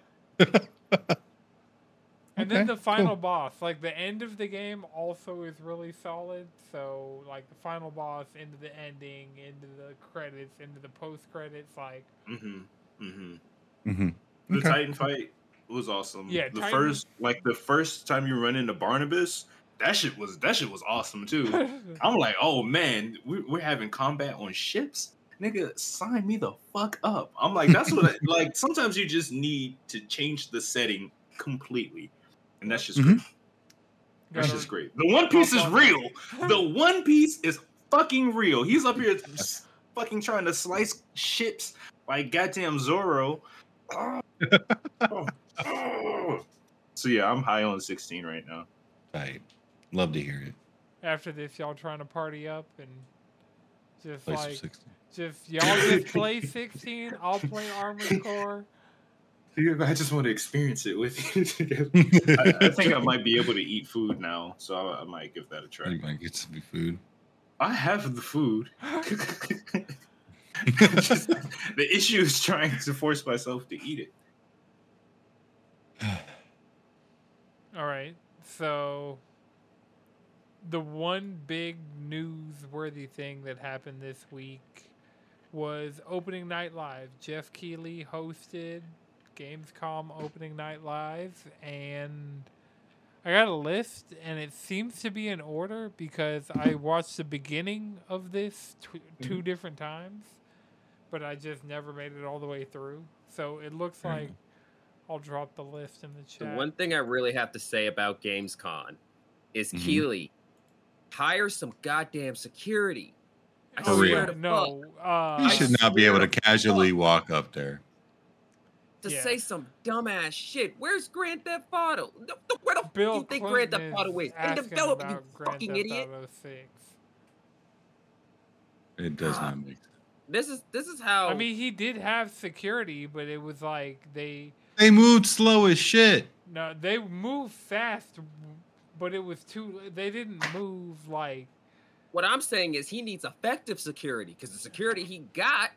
And then Okay, the final cool. boss, like the end of the game, also is really solid. So, like the final boss, into the ending, into the credits, into the post credits, like Mm-hmm. Mm-hmm. Mm-hmm. The Okay. Titan fight was awesome. Yeah, the Titan- first like the first time you run into Barnabas, that shit was that shit was awesome too. I'm like, oh man, we, we're having combat on ships. Nigga, sign me the fuck up. I'm like, that's what I, like. Sometimes you just need to change the setting completely, and that's just Mhm. great. That's Gotta- just great. The One Piece is Hop on real. The One Piece is fucking real. He's up here s- fucking trying to slice ships like goddamn Zoro. Oh. Oh. Oh. So yeah, I'm high on sixteen right now. Tight. Love to hear it. After this, y'all trying to party up and just Place of like, sixteen. just y'all just play sixteen. I'll play Armored Core. I just want to experience it with you. I, I think I might be able to eat food now, so I, I might give that a try. You might get some food. I have the food. Just, the issue is trying to force myself to eat it. All right, so the one big newsworthy thing that happened this week was opening night live. Jeff Keighley hosted Gamescom opening night live, and I got a list, and it seems to be in order because I watched the beginning of this tw- two Mm-hmm. different times, but I just never made it all the way through. So it looks Fair like enough. I'll drop the list in the The chat. one thing I really have to say about Gamescom is Mhm. Keeley, hire some goddamn security. I Oh, For swear real. to no, uh, You I should not be swear able to to casually walk up there. to Yeah. say some dumbass shit. Where's Grand Theft Auto? No, no, Where the fuck do Bill you think Clinton Grand Theft Auto is is? In asking development, you about Grand fucking Theft idiot. Auto six. It does Ah. not make sense. This is this is how. I mean, he did have security, but it was like they They moved slow as shit. no, they moved fast, but it was too. They didn't move like what I'm saying is he needs effective security because the security he got.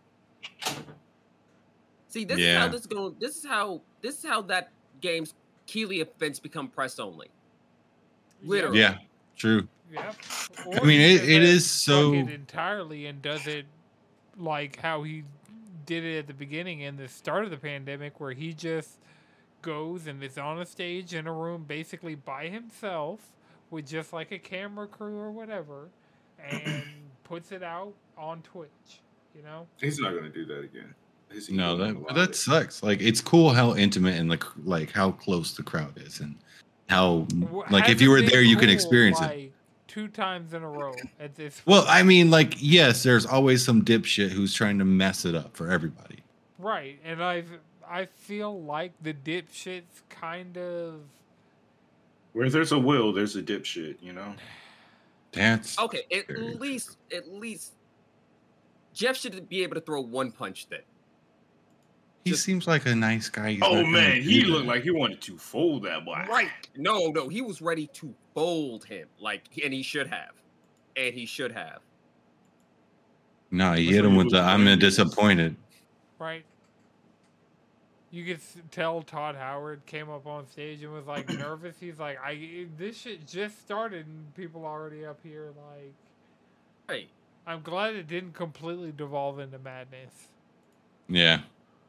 See, this is Yeah. how this is going. This is how this is how that game's Keeley events become press only. Literally. Yeah, true. Yep. I mean, it, he it does is so. fuck it entirely and does it like how he did it at the beginning and the start of the pandemic, where he just goes and is on a stage in a room basically by himself with just like a camera crew or whatever, and puts it out on Twitch. You know. He's not gonna do that again. His No, ego won't that allow that it. sucks. Like, it's cool how intimate and like like how close the crowd is, and how W- like if hasn't you were been there, you can cool, experience it. like, two times in a row at this. Well, I mean, like, yes, there's always some dipshit who's trying to mess it up for everybody. Right, and I I feel like the dipshits kind of Where there's a will, there's a dipshit. You know. That's Okay, at Very least at least Jeff should be able to throw one punch then. he just- seems like a nice guy. He's Oh not gonna man, do he that. looked like he wanted to fold that boy. Right. No, no, he was ready to fold him. Like, and he should have. And he should have. No, he That's hit what him he with the looks "I'm like. disappointed." right. You could s- tell Todd Howard came up on stage and was like nervous. He's like, "I this shit just started and people already up here." Like, Right. I'm glad it didn't completely devolve into madness. Yeah.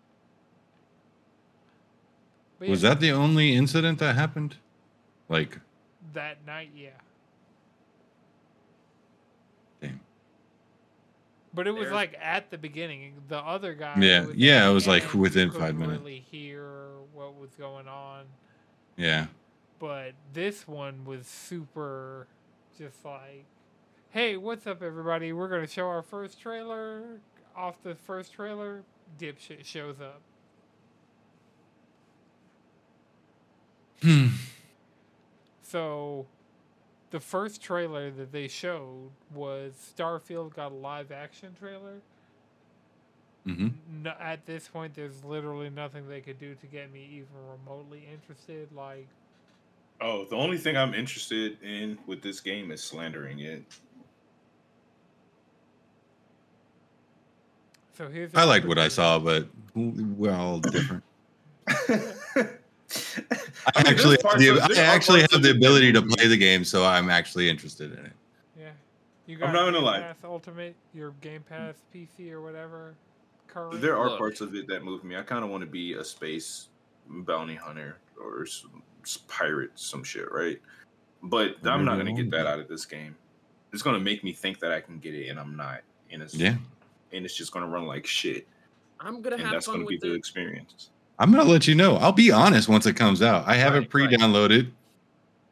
But Was yeah, that the only incident that happened? Like, that night? Yeah, damn. but it was There's- like at the beginning. The other guy, Yeah, was yeah, at it was, the like, end, within couldn't five minutes. Really hear what was going on. Yeah. But this one was super just like, hey, what's up, everybody? We're going to show our first trailer. Off the first trailer, dipshit shows up. Hmm. So, the first trailer that they showed was Starfield got a live action trailer. hmm No, at this point, there's literally nothing they could do to get me even remotely interested. Like, Oh, the only thing I'm interested in with this game is slandering it. so here's. I liked another what I thing. saw, but we're all different. I I mean, actually, there's have parts the, of- there I are actually parts have of the it that ability to move me. play the game, so I'm actually interested in it. Yeah. You I'm got not gonna Game lie. Pass Ultimate, your Game Pass P C or whatever. Current. There are Look. parts of it that move me. I kind of want to be a space bounty hunter or some, some pirate, some shit, right? But I'm not Whatever gonna you get want. that out of this game. It's gonna make me think that I can get it, and I'm not. And it's Yeah. and it's just gonna run like shit, I'm gonna and have that's fun gonna be with the it. experience. I'm gonna let you know. I'll be honest once it comes out. I have Right, it pre-downloaded.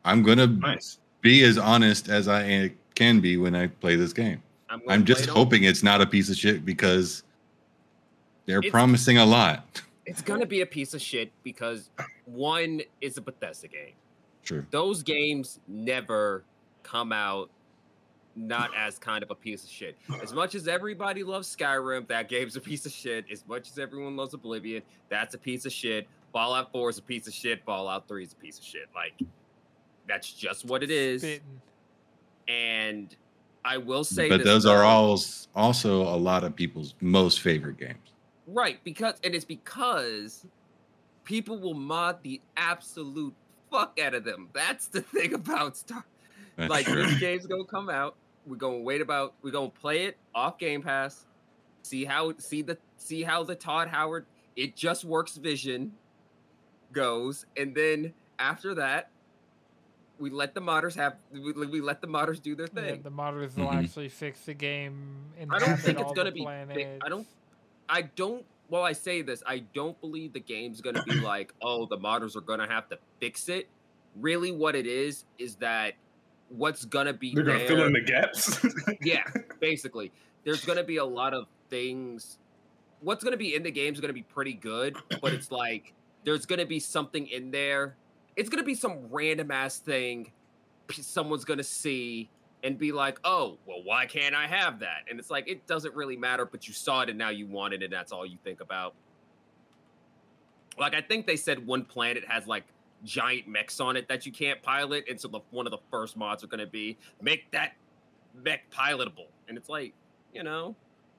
I'm gonna Nice. be as honest as I can be when I play this game. I'm, gonna I'm play just it on- hoping it's not a piece of shit because they're It's- promising a lot. It's gonna be a piece of shit because one is a Bethesda game. True. Those games never come out not as kind of a piece of shit. As much as everybody loves Skyrim, that game's a piece of shit. As much as everyone loves Oblivion, that's a piece of shit. Fallout four is a piece of shit. Fallout three is a piece of shit. Like, that's just what it is. Spitting. And I will say, But this those though, are all also a lot of people's most favorite games. right, because and it's because people will mod the absolute fuck out of them. That's the thing about Star. That's Like true. this game's gonna come out. We're gonna wait about. We're gonna play it off Game Pass. See how see the see how the Todd Howard It Just Works vision goes, and then after that, we let the modders have. We, we let the modders do their Yeah, thing. the modders will Mhm. actually fix the game and I don't have think it it's all gonna the be. Big, planets. I don't. I don't. Well, I say this. I don't believe the game's gonna be like, oh, the modders are gonna have to fix it. Really, what it is is that what's gonna be They're gonna there, fill in the gaps. yeah, basically, there's gonna be a lot of things. What's gonna be in the game is gonna be pretty good, but it's like there's gonna be something in there. It's gonna be some random ass thing p- someone's gonna see and be like, "Oh, well, why can't I have that?" And it's like it doesn't really matter, but you saw it and now you want it, and that's all you think about. Like I think they said one planet has like giant mechs on it that you can't pilot, and so the one of the first mods are gonna be make that mech pilotable, and it's like, you know.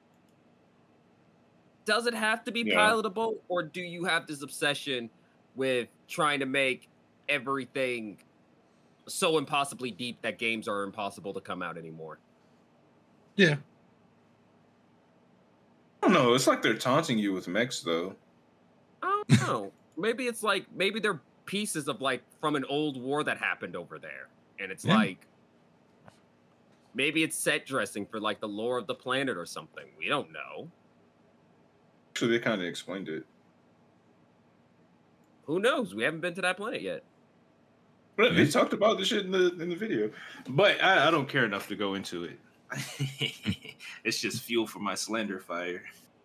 Does it have to be Yeah. pilotable, or do you have this obsession with trying to make everything so impossibly deep that games are impossible to come out anymore? Yeah. I don't know. It's like they're taunting you with mechs, though. I don't know. Maybe it's like maybe they're pieces of like from an old war that happened over there, and it's Yeah. like maybe it's set dressing for like the lore of the planet or something. We don't know. Actually, they kind of explained it. Who knows? We haven't been to that planet yet. But they talked about this shit in the in the video. But I, I don't care enough to go into it. It's just fuel for my slander fire.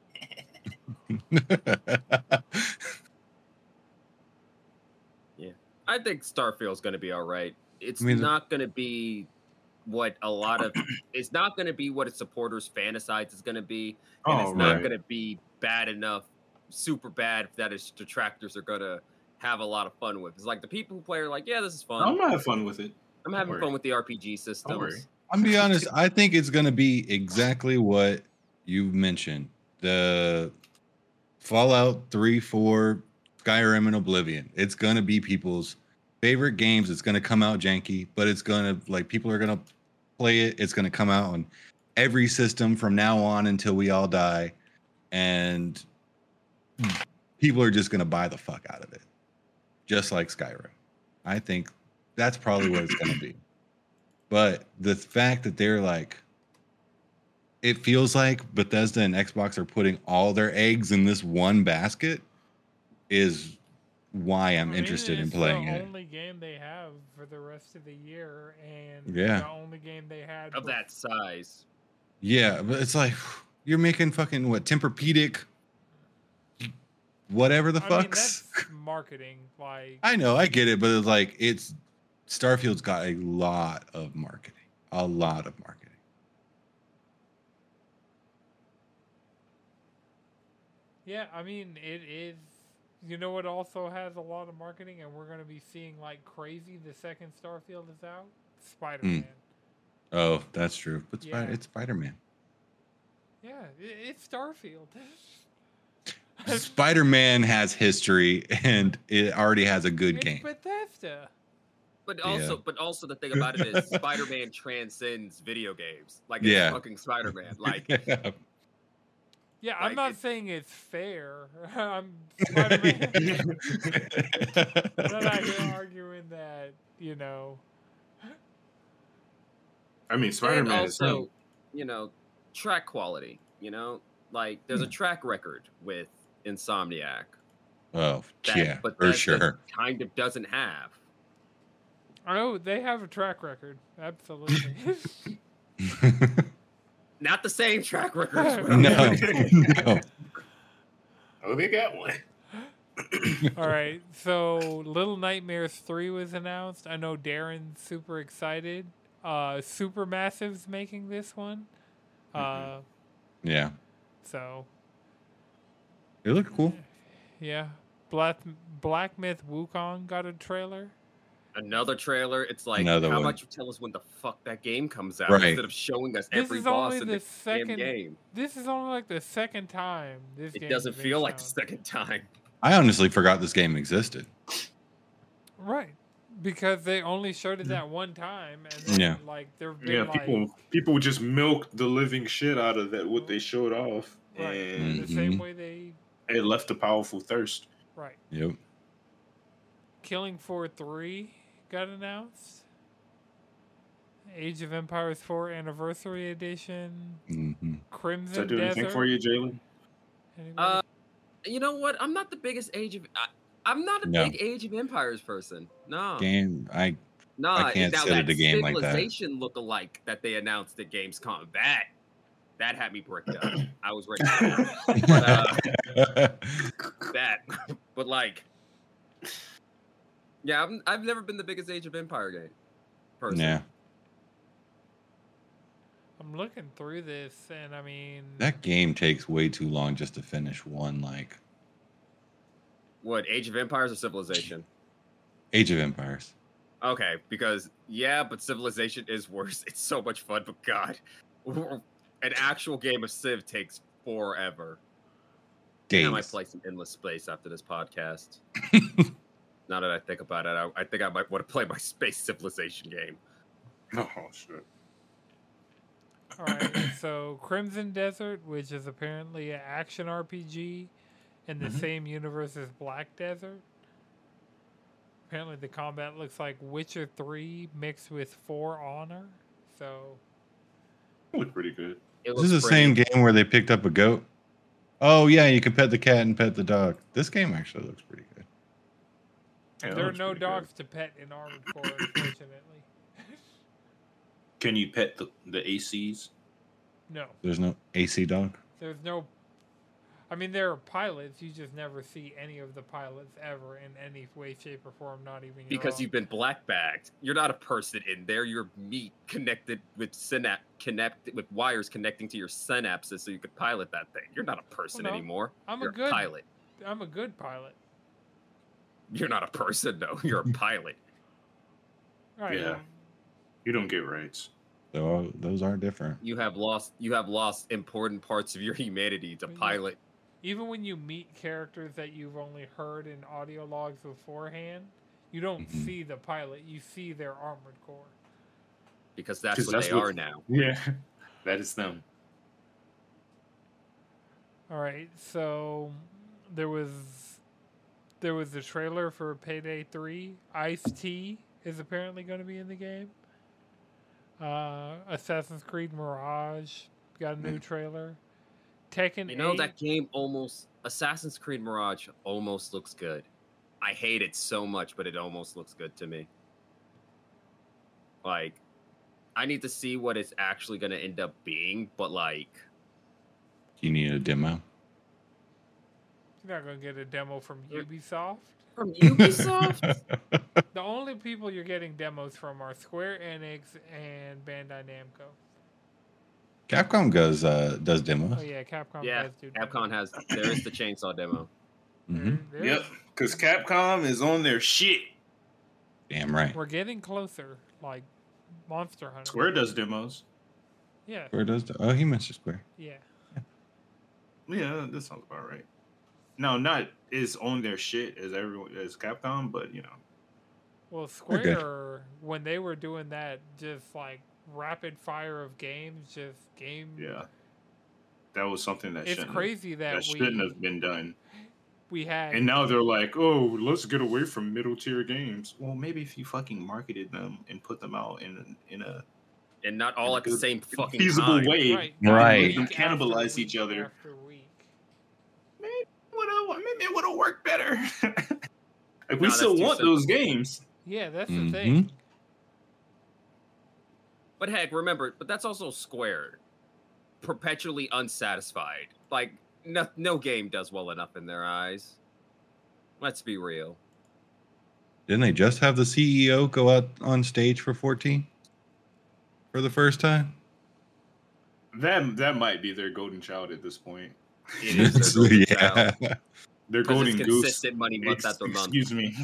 I think Starfield's going to be all right. It's I mean, the- not going to be what a lot of. It's not going to be what its supporters fantasize it's going to be, and Oh, it's not right. going to be bad enough, super bad that its detractors are going to have a lot of fun with. It's like the people who play are like, yeah, this is fun. I'm gonna have fun with it. I'm having worry. fun with the R P G Don't worry. systems. I'm gonna be honest. I think it's gonna be exactly what you mentioned: the Fallout three, four, Skyrim, and Oblivion. It's gonna be people's favorite games. It's gonna come out janky, but it's gonna like people are gonna play it. It's gonna come out on every system from now on until we all die, and people are just gonna buy the fuck out of it, just like Skyrim. I think that's probably what it's gonna be. But the fact that they're like, it feels like Bethesda and Xbox are putting all their eggs in this one basket is why I'm I mean, interested in it's playing the it. only game they have for the rest of the year, and Yeah. the only game they had Of bef- that size. Yeah, but it's like you're making fucking what Tempur-Pedic, whatever the I mean, fucks. that's marketing. Like, I know, I get it, but it's like it's Starfield's got a lot of marketing, a lot of marketing. yeah, I mean, it is. You know what also has a lot of marketing, and we're going to be seeing like crazy the second Starfield is out? Spider-Man. Oh, that's true. But Yeah. Spider- it's Spider-Man. Yeah, it, it's Starfield. Spider-Man has history, and it already has a good it's game. Bethesda. But Yeah. also, but also the thing about it is Spider-Man transcends video games. Like it's Yeah. fucking Spider-Man. Like Yeah, I'm Like, not it- saying it's fair. I'm Spider-Man. I'm not out here arguing that, you know. I mean, and Spider-Man is also, him. you know, track quality. You know, like there's a track record with Insomniac Oh, that yeah, for Bethesda sure. kind of doesn't have. Oh, they have a track record. Absolutely. Not the same track record. as well. no, no. Oh, they got one. All right, so Little Nightmares three was announced. I know Darren's super excited. Uh, Supermassive's making this one. Uh, Yeah, so it looked cool. yeah, Black Black Myth Wukong got a trailer. Another trailer. It's like, Another how one. about you tell us when the fuck that game comes out Right. instead of showing us This every is boss only in the the second- damn game. This is only like the second time this It game doesn't has been feel like the shown. second time. I honestly forgot this game existed. Right, because they only showed it that one time, and then Yeah. like there've been Yeah, like people people just milked the living shit out of that what they showed off, right and the same Mhm. way they it left a powerful thirst. right. Yep. Killing Floor three got announced. Age of Empires four Anniversary Edition. hmm Crimson Does that do Desert. anything for you, Jalen? Anybody? Uh, you know what? I'm not the biggest Age of. I, I'm not a No. big Age of Empires person. No, Game. I no. I can't now sit at that a game like that. Civilization look-alike that they announced at Gamescom. That that had me bricked up. I was ready. For that. uh, that, but like, yeah, I'm, I've never been the biggest Age of Empire game person. yeah. I'm looking through this, and I mean, That game takes way too long just to finish one. Like What, Age of Empires or Civilization? Age of Empires. Okay, because yeah, but Civilization is worse. It's so much fun, but God, an actual game of Civ takes forever. I might Days. play some Endless Space after this podcast. Now that I think about it, I, I think I might want to play my Space Civilization game. Oh shit. all right. So Crimson Desert, which is apparently an action R P G in the Mhm. same universe as Black Desert. Apparently, the combat looks like Witcher three mixed with For Honor. So It looked pretty good. It This is the looks same pretty. game where they picked up a goat. Oh yeah, you can pet the cat and pet the dog. This game actually looks pretty good. Yeah, it there are looks no pretty good. dogs to pet in Armored Core, unfortunately. Can you pet the the A Cs? No, There's no A C dog. there's no. I mean, there are pilots. You just never see any of the pilots ever in any way, shape, or form. Not even your Because own. you've been black bagged. You're not a person in there. You're meat connected with synap connect with wires connecting to your synapses so you could pilot that thing. You're not a person Well, no. anymore. I'm You're a good pilot. I'm a good pilot. You're not a person though. You're a pilot. All right. Yeah. You don't get rights. So all- those are different. You have lost you have lost important parts of your humanity to Yeah. pilot. Even when you meet characters that you've only heard in audio logs beforehand, you don't Mhm. see the pilot. You see their armored core. Because that's 'Cause what that's they what- are now. Yeah, that is them. All right. So there was there was a trailer for Payday three. Ice-T is apparently going to be in the game. Uh, Assassin's Creed Mirage got a new trailer. Tekken You know eight, that game almost Assassin's Creed Mirage almost looks good. I hate it so much, but it almost looks good to me. Like, I need to see what it's actually going to end up being, but like, You need a demo. you're not going to get a demo from Ubisoft. from Ubisoft, The only people you're getting demos from are Square Enix and Bandai Namco. Capcom does uh, does demos. Oh yeah, Capcom yeah, does do Capcom demos. has there is the chainsaw demo. hmm There- Yep, because Capcom is on their shit. Damn right. We're getting closer, like Monster Hunter. Square does demos. Yeah, Square does. Oh, he mentioned Square. yeah. Yeah, that sounds about right. No, not is on their shit as everyone as Capcom, but you know. Well, They're good. Square, when they were doing that, just like rapid fire of games, just game. Yeah, that was something that It's shouldn't crazy have, that, that we shouldn't have been done. we had. And now they're like, oh, let's get away from middle tier games. Well, maybe if you fucking marketed them and put them out in in a And not all at the good- same fucking feasible time. way, right, Right. week Them after cannibalize week each other. after week. maybe would have maybe it would have worked better. Like, we No, that's still too want simple. those games. Yeah, that's the Mhm. thing. But heck, remember, but that's also Square. Perpetually unsatisfied. Like, no, no game does well enough in their eyes. Let's be real. Didn't they just have the C E O go out on stage for fourteen for the first time? That that might be their golden child at this point. It is their golden yeah. child. Their 'Cause golden it's goose. consistent money month Ex- after month. Excuse me.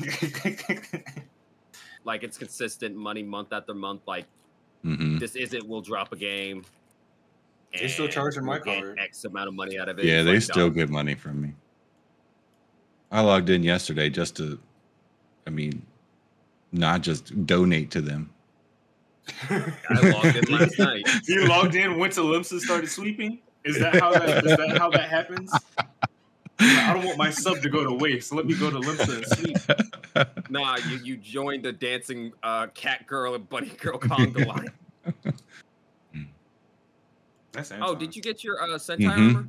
Like, it's consistent money month after month. Like, hmm this isn't, we'll drop a game. They're still and charging my we'll get card. X amount of money out of it. Yeah, It's they like, still done. get money from me. I logged in yesterday just to, I mean, not just donate to them. I logged in last night. You logged in, went to Limps and started sweeping? Is that how that is that how that happens? I don't want my sub to go to waste. Let me go to Limps and sweep. Nah, you, you joined the dancing uh, cat girl and bunny girl conga line. That's Oh, did you get your uh, Sentai Mhm. armor?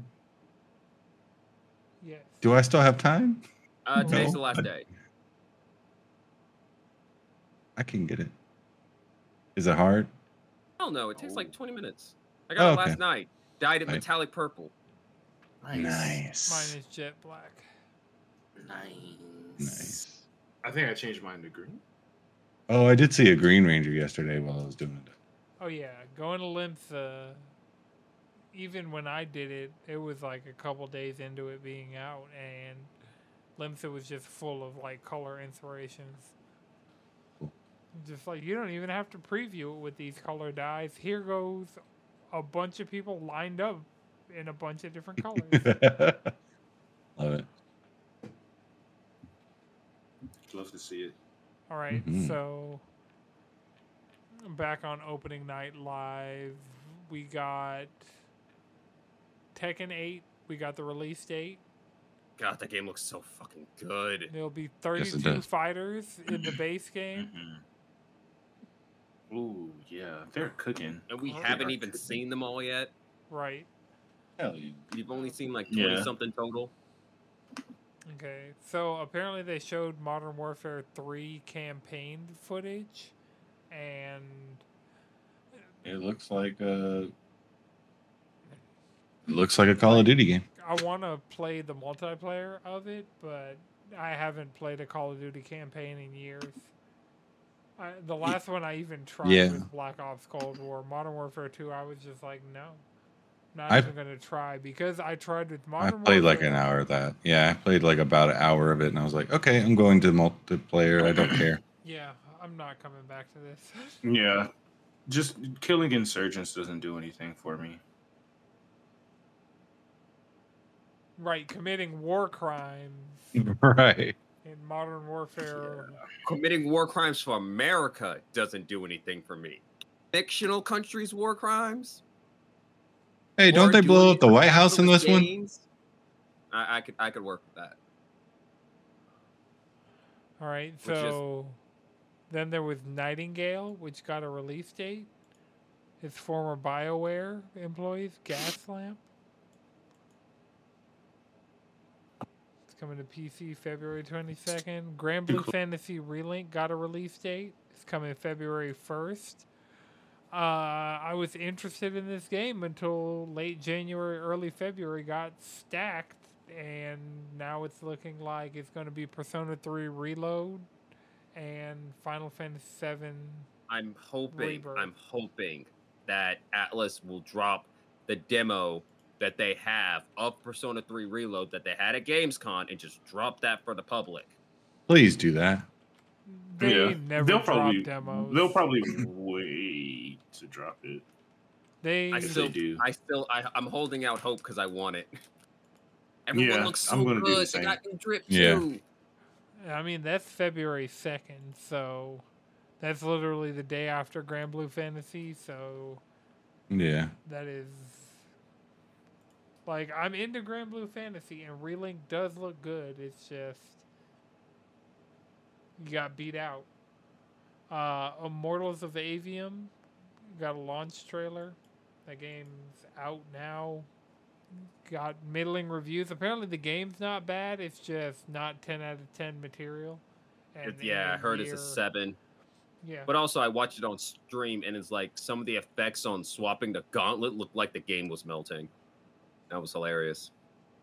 Yes. Do I still have time? Uh, today's No. the last day. I can get it. Is it hard? Hell no, it takes Oh. like twenty minutes. I got Oh, it okay. last night. Dyed it Nice. metallic purple. Nice. Mine is jet black. Nice. Nice. I think I changed mine to green. Oh, I did see a Green Ranger yesterday while I was doing it. Oh yeah, going to Limps. Uh, even when I did it, it was like a couple days into it being out, and Limps was just full of like color inspirations. Cool. Just like, you don't even have to preview it with these color dyes. Here goes a bunch of people lined up in a bunch of different colors. Love it. Love to see it. All right, Mhm. so back on opening night live, we got Tekken eight. We got the release date. God, that game looks so fucking good. There'll be Yes, it thirty-two does. fighters in the base game. Mm-hmm. Ooh, yeah, they're cooking. And we Oh, haven't yeah. even seen them all yet. Right. Hell yeah. You've only seen like twenty Yeah. something total. Okay. So apparently they showed Modern Warfare three campaign footage, and It looks like a. It looks like a Call of Duty game. I want to play the multiplayer of it, but I haven't played a Call of Duty campaign in years. I, the last one I even tried Yeah. was Black Ops Cold War. Modern Warfare two, I was just like, no. Not I- even going to try, because I tried with I Modern played like Warfare. an hour of that. Yeah, I played like about an hour of it, and I was like, okay, I'm going to multiplayer. I don't care. Yeah, I'm not coming back to this. Yeah, just killing insurgents doesn't do anything for me. Right, committing war crimes Right. in Modern Warfare. Committing war crimes for America doesn't do anything for me. Fictional countries' war crimes? Hey, don't Or they blow doing up the White House in this capitalist one? gains? I, I could I could work with that. All right, Which is- so then there was Nightingale, which got a release date. It's former BioWare employees, Gaslamp. It's coming to P C February twenty-second. Grand Blue Fantasy Relink got a release date. It's coming February first. Uh, I was interested in this game until late January, early February got stacked, and now it's looking like it's going to be Persona three Reload and Final Fantasy seven. I'm hoping Rebirth. I'm hoping that Atlas will drop the demo that they have of Persona three Reload that they had at Gamescom and just drop that for the public. Please do that. They yeah, never they'll drop probably demos. they'll probably wait to drop it. They I If still they do. I still I, I'm holding out hope because I want it. Everyone Yeah, looks so I'm gonna do the good. They same. got new drip Yeah. too. I mean, that's February second, so that's literally the day after Grand Blue Fantasy, so Yeah. that is like, I'm into Grand Blue Fantasy, and Relink does look good. It's just you got beat out. Uh, Immortals of Avium got a launch trailer. That game's out now. Got middling reviews. Apparently, the game's not bad. It's just not ten out of ten material. And It- yeah, I in heard it's year- a seven. Yeah. But also, I watched it on stream, and it's like some of the effects on swapping the gauntlet looked like the game was melting. That was hilarious.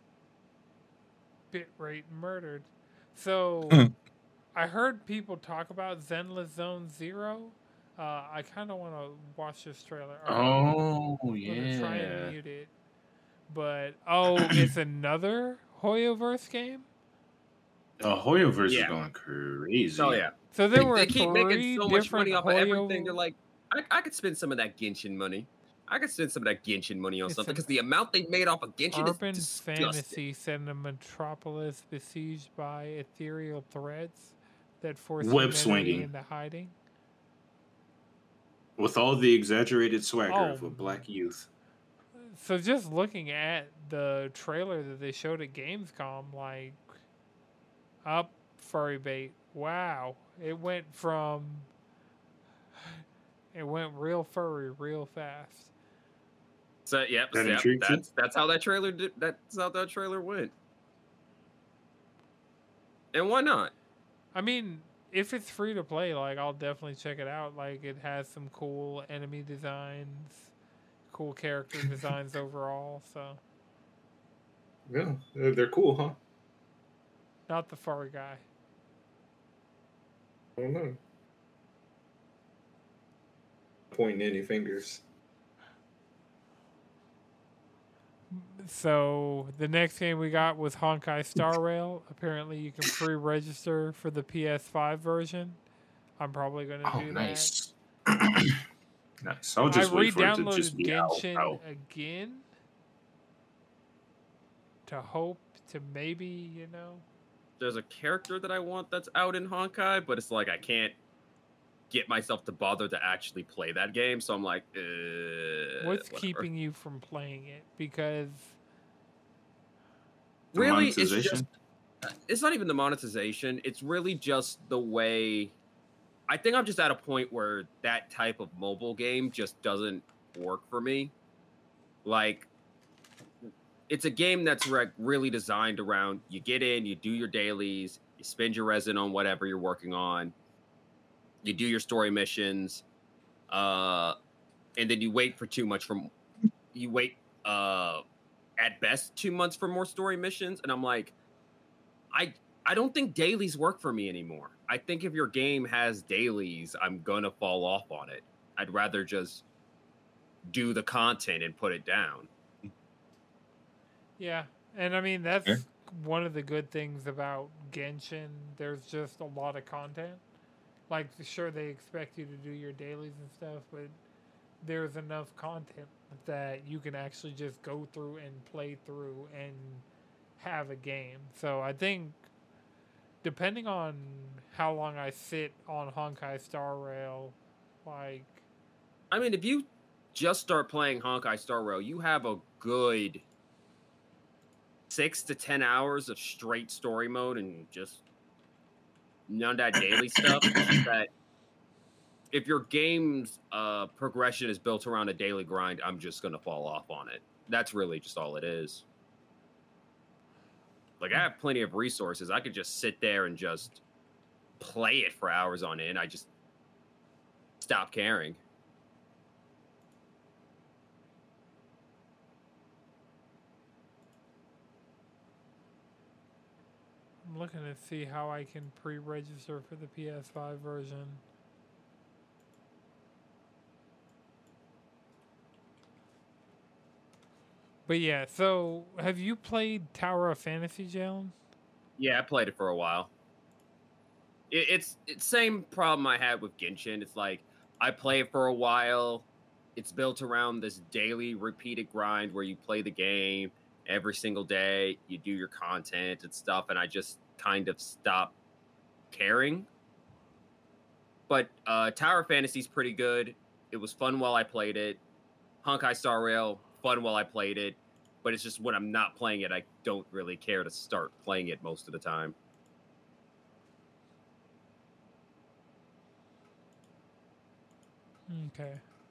Bit rate murdered. So I heard people talk about Zenless Zone Zero. Uh, I kind of want to watch this trailer. Oh, I'm gonna try and yeah. mute it. But oh, it's another Hoyoverse game. The Hoyoverse Yeah. is going crazy. Oh yeah. So there They, were they keep making three so much different money off of everything. They're Hoyo. like, I, I could spend some of that Genshin money. I could spend some of that Genshin money on It's something an because the amount they made off of Genshin Urban is disgusting. fantasy set in a metropolis besieged by ethereal threads that force Web humanity swinging. into hiding. With all the exaggerated swagger Oh. of a black youth. So just looking at the trailer that they showed at Gamescom, like, up furry bait. Wow, it went from it went real furry real fast. So yep, That yep, intrigues you? that's that's how that trailer did. That's how that trailer went. And why not? I mean, if it's free to play, like, I'll definitely check it out. Like, it has some cool enemy designs, cool character designs overall. So Yeah, they're they're cool, huh? not the furry guy. I don't know. Pointing any fingers. So the next game we got was Honkai Star Rail. Apparently, you can pre-register for the P S five version. I'm probably going to Oh, do nice. nice. that. I'll I just wait for it to re-downloaded just be out. Genshin out. again to hope to maybe, you know. There's a character that I want that's out in Honkai, but it's like I can't get myself to bother to actually play that game. So I'm like, uh, What's whatever. keeping you from playing it? Because The really, it's monetization? just it's not even the monetization. It's really just the way. I think I'm just at a point where that type of mobile game just doesn't work for me. Like, it's a game that's like really designed around you get in, you do your dailies, you spend your resin on whatever you're working on, you do your story missions, uh, and then you wait for two much from you wait uh, at best two months for more story missions, and I'm like, I I don't think dailies work for me anymore. I think if your game has dailies, I'm gonna fall off on it. I'd rather just do the content and put it down. yeah, and I mean that's Sure. one of the good things about Genshin. There's just a lot of content. Like, sure, they expect you to do your dailies and stuff, but there's enough content that you can actually just go through and play through and have a game. So I think, depending on how long I sit on Honkai Star Rail, like, I mean, if you just start playing Honkai Star Rail, you have a good six to ten hours of straight story mode and just none of that daily stuff. It's just that if your game's uh, progression is built around a daily grind, I'm just gonna fall off on it. That's really just all it is. Like, I have plenty of resources. I could just sit there and just play it for hours on end. I just stop caring. I'm looking to see how I can pre-register for the P S five version. But yeah, so have you played Tower of Fantasy, Jalen? Yeah, I played it for a while. It, it's it's same problem I had with Genshin. It's like I play it for a while. It's built around this daily repeated grind where you play the game every single day. You do your content and stuff, and I just kind of stop caring. But uh, Tower of Fantasy is pretty good. It was fun while I played it. Honkai Star Rail, fun while I played it. But it's just when I'm not playing it, I don't really care to start playing it most of the time. Okay.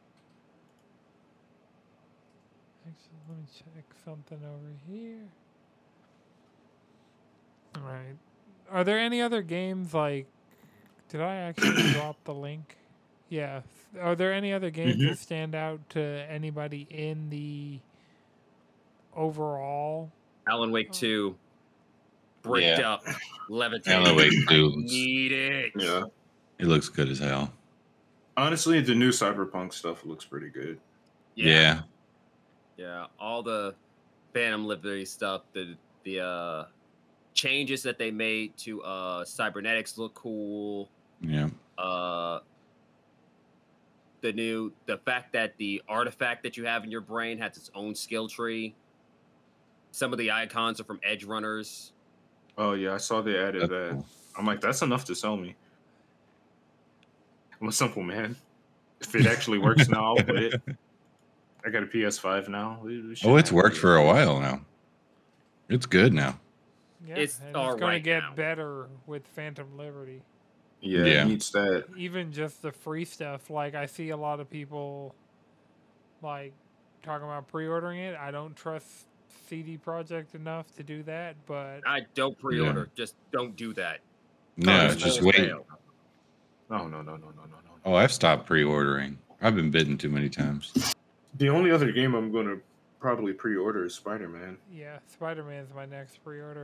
Actually, let me check something over here. All right. Are there any other games like Did I actually drop the link? Yeah. Are there any other games Mhm. that stand out to anybody in the overall? Alan Wake two, bricked Yeah. up, levitating. Alan Wake I two. need it. Yeah. It looks good as hell. Honestly, the new Cyberpunk stuff looks pretty good. Yeah. Yeah. Yeah. All the Phantom Liberty stuff, the the uh, changes that they made to uh, cybernetics look cool. Yeah. Uh, the new the fact that the artifact that you have in your brain has its own skill tree. Some of the icons are from Edge Runners. Oh yeah, I saw they added That's that. cool. I'm like, that's enough to sell me. I'm a simple man. If it actually works now, I'll play it. I got a P S five now. We- we should Oh, it's have worked it. for a while now. It's good now. Yeah, It's and all it's going right to get now. better with Phantom Liberty. Yeah, Yeah. it needs that. Even just the free stuff. Like, I see a lot of people, like, talking about pre-ordering it. I don't trust C D Projekt enough to do that, but I don't pre-order. Just don't do that. No, it's just Full wait. sale. No, no, no, no, no, no, no. Oh, I've stopped pre-ordering. I've been bitten too many times. The only other game I'm going to probably pre-order is Spider-Man. yeah, Spider-Man's my next pre-order.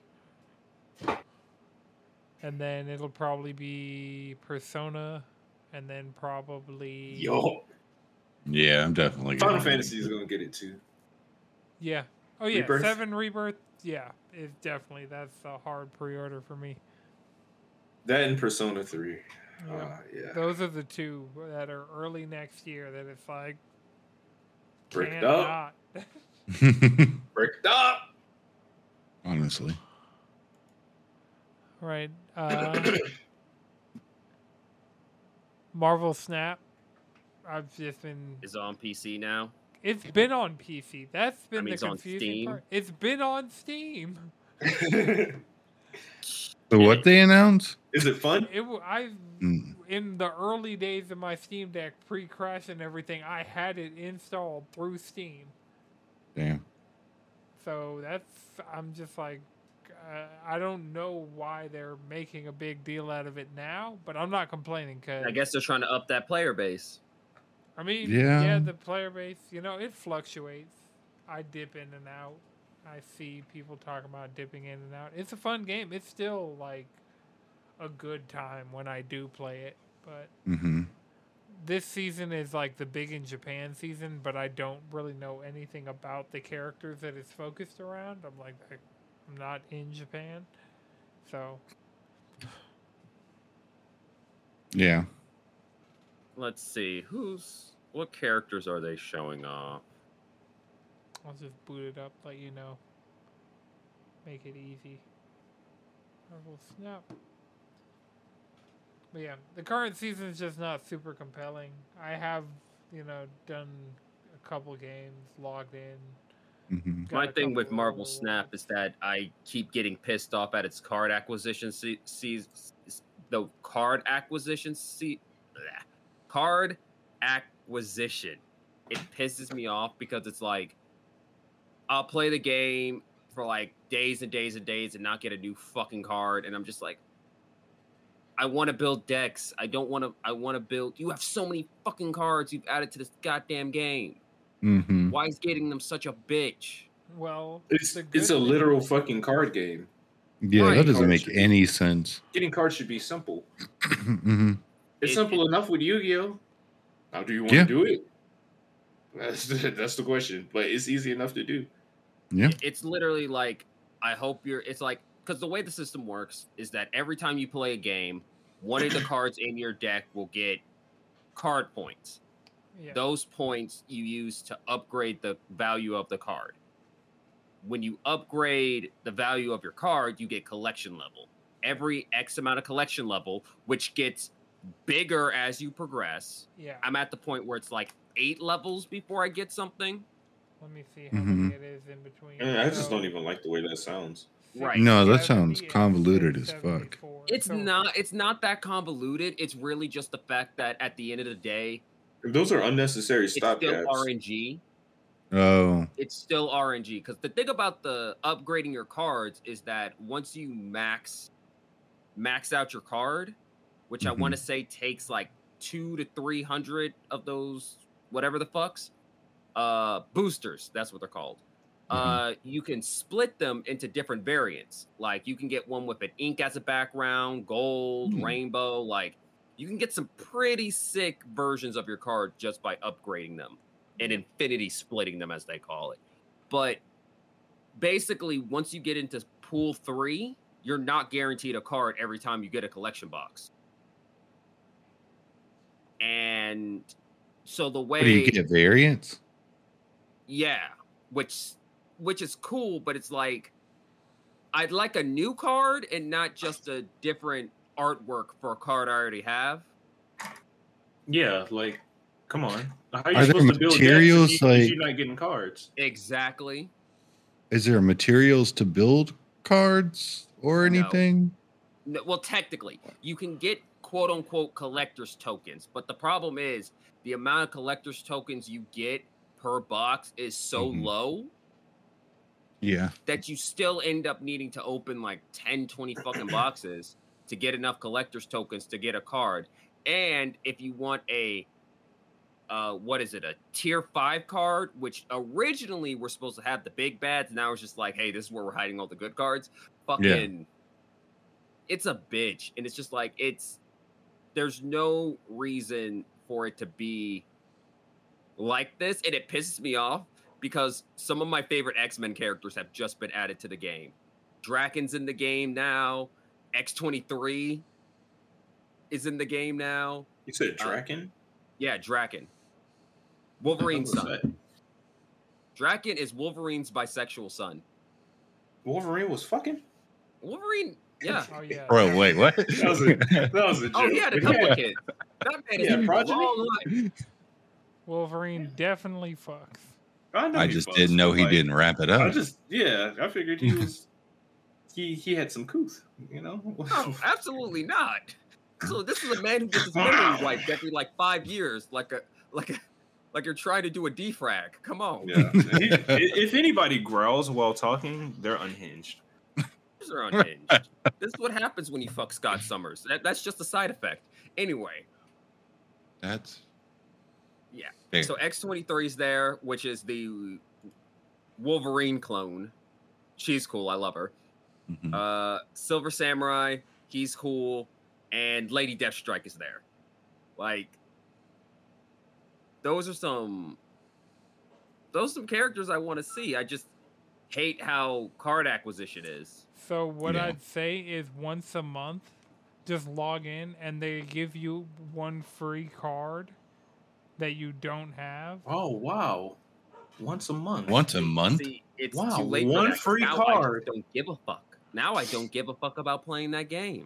And then it'll probably be Persona, and then probably... Yo, Yeah, I'm definitely Final getting it. Fantasy is going to get it too. Yeah. Oh, yeah, Rebirth? seven Rebirth. Yeah, it's definitely, that's a hard pre-order for me. That and Persona three. Yeah. Uh, yeah. Those are the two that are early next year that it's like... Bricked can't up. not. Bricked up. Honestly. Right. Uh, Marvel Snap. I've just been. Is on P C now. It's been on P C. That's been mean, the it's on confusing Steam. part. It's been on Steam. So what they announced? Is it fun? It. w- I Mm, in the early days of my Steam Deck pre-crash and everything, I had it installed through Steam. damn. So that's. I'm just like. Uh, I don't know why they're making a big deal out of it now, but I'm not complaining because I guess they're trying to up that player base. I mean, Yeah. yeah, the player base, you know, it fluctuates. I dip in and out. I see people talking about dipping in and out. It's a fun game. It's still like a good time when I do play it. But Mm-hmm. this season is like the big in Japan season, but I don't really know anything about the characters that it's focused around. I'm like, I'm not in Japan. So, Yeah. Let's see. Who's what characters are they showing off? I'll just boot it up, let you know. Make it easy. Marvel Snap. But yeah, the current season is just not super compelling. I have, you know, done a couple games, logged in. Mm-hmm. got My a thing with couple Marvel rewards. Snap is that I keep getting pissed off at its card acquisition. See, see the card acquisition. See, bleh. card acquisition. It pisses me off because it's like I'll play the game for like days and days and days and not get a new fucking card, and I'm just like, I want to build decks. I don't want to. I want to build. You have so many fucking cards you've added to this goddamn game. Mm-hmm. Why is getting them such a bitch? Well, It's the it's good a thing- literal fucking card game. Yeah, Right. that doesn't Cards make should be- any sense. Getting cards should be simple. mm-hmm. It's It- simple enough with Yu-Gi-Oh. How do you want Yeah. to do it? That's the, that's the question. But it's easy enough to do. Yeah. It's literally like I hope you're. It's like because the way the system works is that every time you play a game, one of the cards in your deck will get card points. Yeah. Those points you use to upgrade the value of the card. When you upgrade the value of your card, you get collection level. Every X amount of collection level, which gets bigger as you progress. Yeah. I'm at the point where it's like eight levels before I get something. Let me see how Mhm. many it is in between. And I just So, don't even like the way that sounds. Right. No, that seventy sounds and convoluted as six fuck. seventy-four. It's So- not. It's not that convoluted. It's really just the fact that at the end of the day, Those are unnecessary it's still stopgaps. R N G. Oh. It's still R N G because the thing about the upgrading your cards is that once you max max out your card, which I Mhm. want to say takes like two to three hundred of those whatever the fucks uh boosters. That's what they're called. Uh, you can split them into different variants. Like you can get one with an ink as a background, gold, Hmm. rainbow. Like you can get some pretty sick versions of your card just by upgrading them and Yeah. infinity splitting them, as they call it. But basically, once you get into pool three, you're not guaranteed a card every time you get a collection box. And so the way What do you get? Variants? yeah, which which is cool, but it's like I'd like a new card and not just a different artwork for a card I already have. Yeah, like, come on. How are you Are there supposed to build decks if, materials, you, if like- you're not getting cards? Exactly. Is there materials to build cards or No. anything? No, well, technically, you can get quote unquote collector's tokens, but the problem is the amount of collector's tokens you get per box is so Mhm. low Yeah. that you still end up needing to open like ten, twenty fucking boxes to get enough collector's tokens to get a card. And if you want a uh what is it, a tier five card, which originally we're supposed to have the big bads, now it's just like, hey, this is where we're hiding all the good cards. Fucking it's a bitch. And it's just like it's there's no reason for it to be like this, and it pisses me off because some of my favorite X-Men characters have just been added to the game. Draken's in the game now. X twenty-three is in the game now. You said Draken? Yeah, Draken. Wolverine's What son. was that? Draken is Wolverine's bisexual son. Wolverine was fucking? Wolverine, yeah. Oh yeah. Bro, wait, what? That was a, that was a joke. Oh, he had a couple Yeah. of kids. That man has Yeah, had a progeny? long life. Wolverine definitely fucks. I, know I he just fucks, didn't know but, he like, didn't wrap it up. I just, yeah, I figured he was, he he had some couth, you know? No, absolutely not. So this is a man who gets his memory wiped every like five years, like a like a like you're trying to do a defrag. Come on, Yeah. He- if anybody growls while talking, they're unhinged. these are unhinged. This is what happens when you fuck Scott Summers. That, that's just a side effect. Anyway, That's Yeah. fair. so X twenty-three is there, which is the Wolverine clone. She's cool. I love her. Mhm. Uh, Silver Samurai, he's cool, and Lady Deathstrike is there. Like, those are some, those are some characters I want to see. I just hate how card acquisition is. So what Yeah. I'd say is once a month, just log in and they give you one free card that you don't have. Oh, wow. Once a month. Once a month? See, it's Wow, too late. one for that, 'cause free now card. I don't give a fuck. Now I don't give a fuck about playing that game.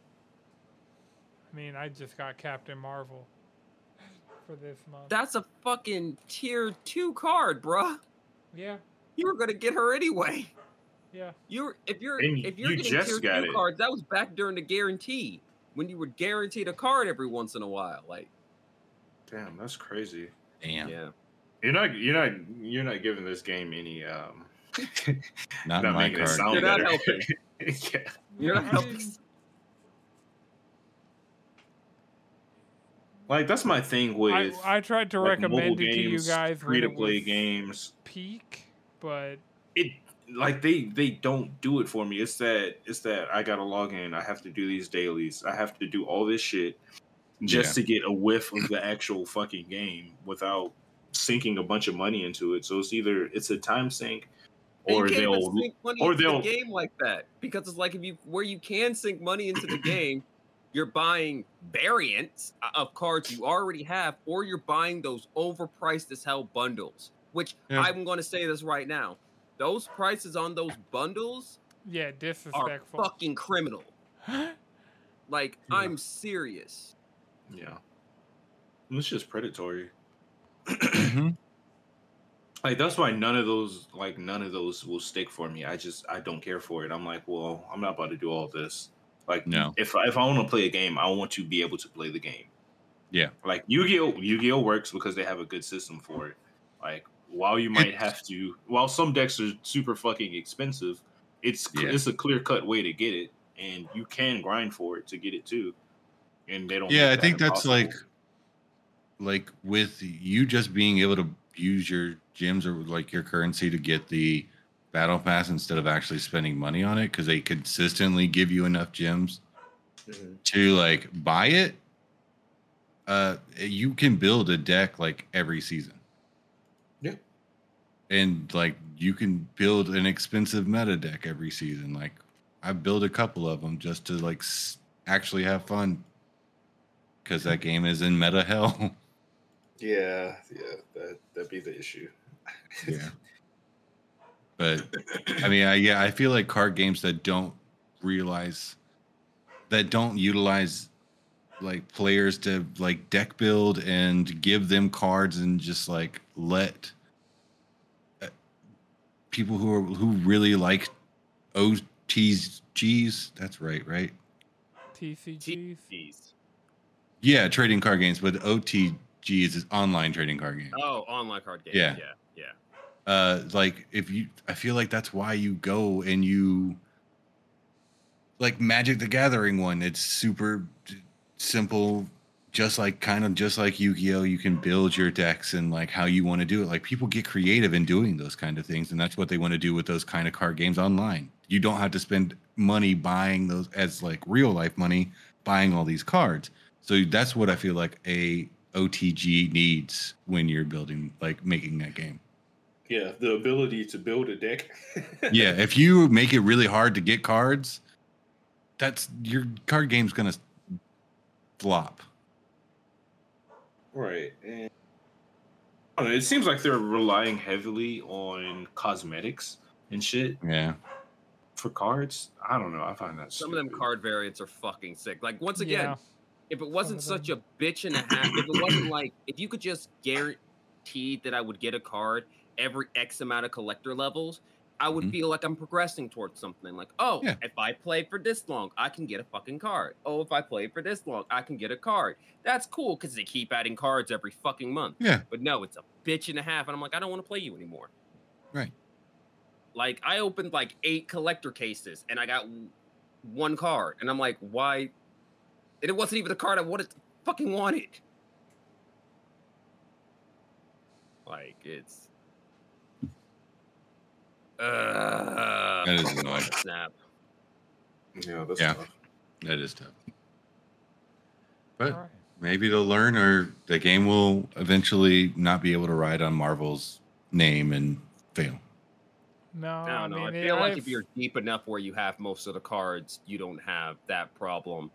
I mean, I just got Captain Marvel for this month. That's a fucking tier two card, bruh. Yeah, You were gonna get her anyway. yeah. You're if you're And if you're you getting just tier got two it. cards, that was back during the guarantee when you were guaranteed a card every once in a while. Like, Damn, that's crazy. Damn. yeah, You're not you're not you're not giving this game any um Not not my making it card. sound You're not better. helping. Yeah. you're Yeah, not I helping. mean, Like that's my thing I, with I tried to like, mobile recommend it to you games, guys free when to it play was games. peak, but It like they they don't do it for me. It's that it's that I gotta log in. I have to do these dailies. I have to do all this shit just to get a whiff of the actual fucking game without sinking a bunch of money into it. So it's either it's a time sink And or you can't they'll even sink money or into they'll- the game like that because it's like if you where you can sink money into the game, you're buying variants of cards you already have, or you're buying those overpriced as hell bundles. Which Yeah. I'm going to say this right now: those prices on those bundles yeah, are disrespectful. fucking criminal. Like, Yeah. I'm serious. yeah. It's just predatory. Mhm. Like that's why none of those like none of those will stick for me. I just I don't care for it. I'm like, well, I'm not about to do all this. Like No. if I- if I want to play a game, I want to be able to play the game. Yeah. Like Yu-Gi-Oh! Yu-Gi-Oh! Works because they have a good system for it. Like while you might have to, while some decks are super fucking expensive, it's Yeah. it's a clear cut way to get it, and you can grind for it to get it too. and they don't. Yeah, I make think that that's impossible. like, like with you just being able to use your gyms or like your currency to get the battle pass instead of actually spending money on it because they consistently give you enough gems Mhm. to like buy it. Uh, you can build a deck like every season. Yeah. And like you can build an expensive meta deck every season. Like I built a couple of them just to like s- actually have fun because that game is in meta hell. Yeah, yeah, that that'd be the issue. Yeah. But I mean, I, yeah, I feel like card games that don't realize that don't utilize like players to like deck build and give them cards and just like let uh, people who are who really like O T Gs. That's right, right? T C Gs. Jeez. Yeah, trading card games, but O T Gs is online trading card game. Oh, online card games. Yeah. Yeah, yeah. yeah. Uh, like if you, I feel like that's why you go and you like Magic the Gathering one. It's super d- simple, just like kind of just like Yu-Gi-Oh. You can build your decks and like how you want to do it. Like people get creative in doing those kind of things, and that's what they want to do with those kind of card games online. You don't have to spend money buying those as like real life money buying all these cards. So that's what I feel like a O T G needs when you're building like making that game. Yeah, the ability to build a deck. Yeah, if you make it really hard to get cards, that's your card game's gonna flop. Right. And I don't know, it seems like they're relying heavily on cosmetics and shit Yeah. for cards. I don't know. I find that Some of them stupid. card variants are fucking sick. Like once again, Yeah. if it wasn't Some of such a bitch and a half, if it wasn't like if you could just guarantee that I would get a card every X amount of collector levels, I would Mhm. feel like I'm progressing towards something. Like, oh, Yeah. if I play for this long, I can get a fucking card. Oh, if I play for this long, I can get a card. That's cool because they keep adding cards every fucking month. Yeah. But no, it's a bitch and a half, and I'm like, I don't want to play you anymore. Right. Like I opened like eight collector cases and I got w- one card, and I'm like, why? And it wasn't even the card I wanted, fucking wanted. Like it's. Uh, That is annoying. Snap. yeah, that's Yeah. tough. That is tough. But All right. maybe they'll learn, or the game will eventually not be able to ride on Marvel's name and fail. No, I I don't know. I mean, feel like I've- if you're deep enough where you have most of the cards, you don't have that problem.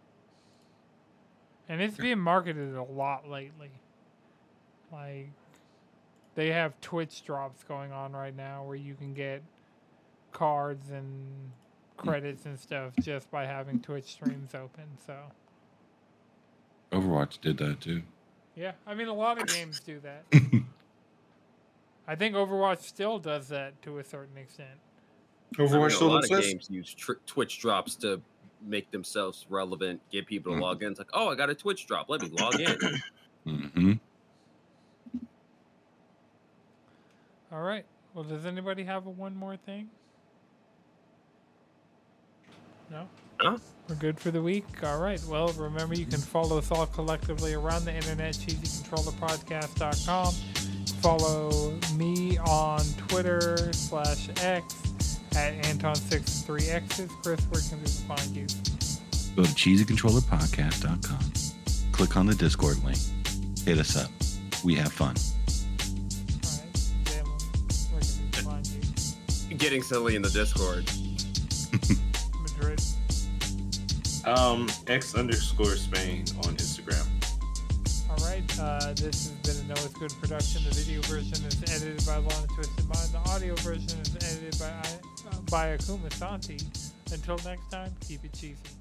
and it's being marketed a lot lately. Like they have Twitch drops going on right now where you can get cards and credits and stuff just by having Twitch streams open. So Overwatch did that too. yeah, I mean a lot of games do that. I think Overwatch still does that to a certain extent. I mean, Overwatch a still lot of exists. games use tr- Twitch drops to make themselves relevant, get people to Mhm. log in. It's like, oh, I got a Twitch drop. Let me log in. Mm-hmm. All right. Well, does anybody have a one more thing? No? Huh? We're good for the week? All right. Well, remember you can follow us all collectively around the internet, cheesy controller podcast dot com. Follow me on Twitter slash X at Anton sixty-three X's. Chris, where can people find you? Go to cheesy controller podcast dot com. Click on the Discord link. Hit us up. We have fun. All right. Jalen, where can people find you? Getting silly in the Discord. Madrid. Um, X underscore Spain on Instagram. All right. Uh, this has been a Noah's Good production. The video version is edited by Lana Twisted Mind. The audio version is edited by, uh, by Akuma Santi. Until next time, keep it cheesy.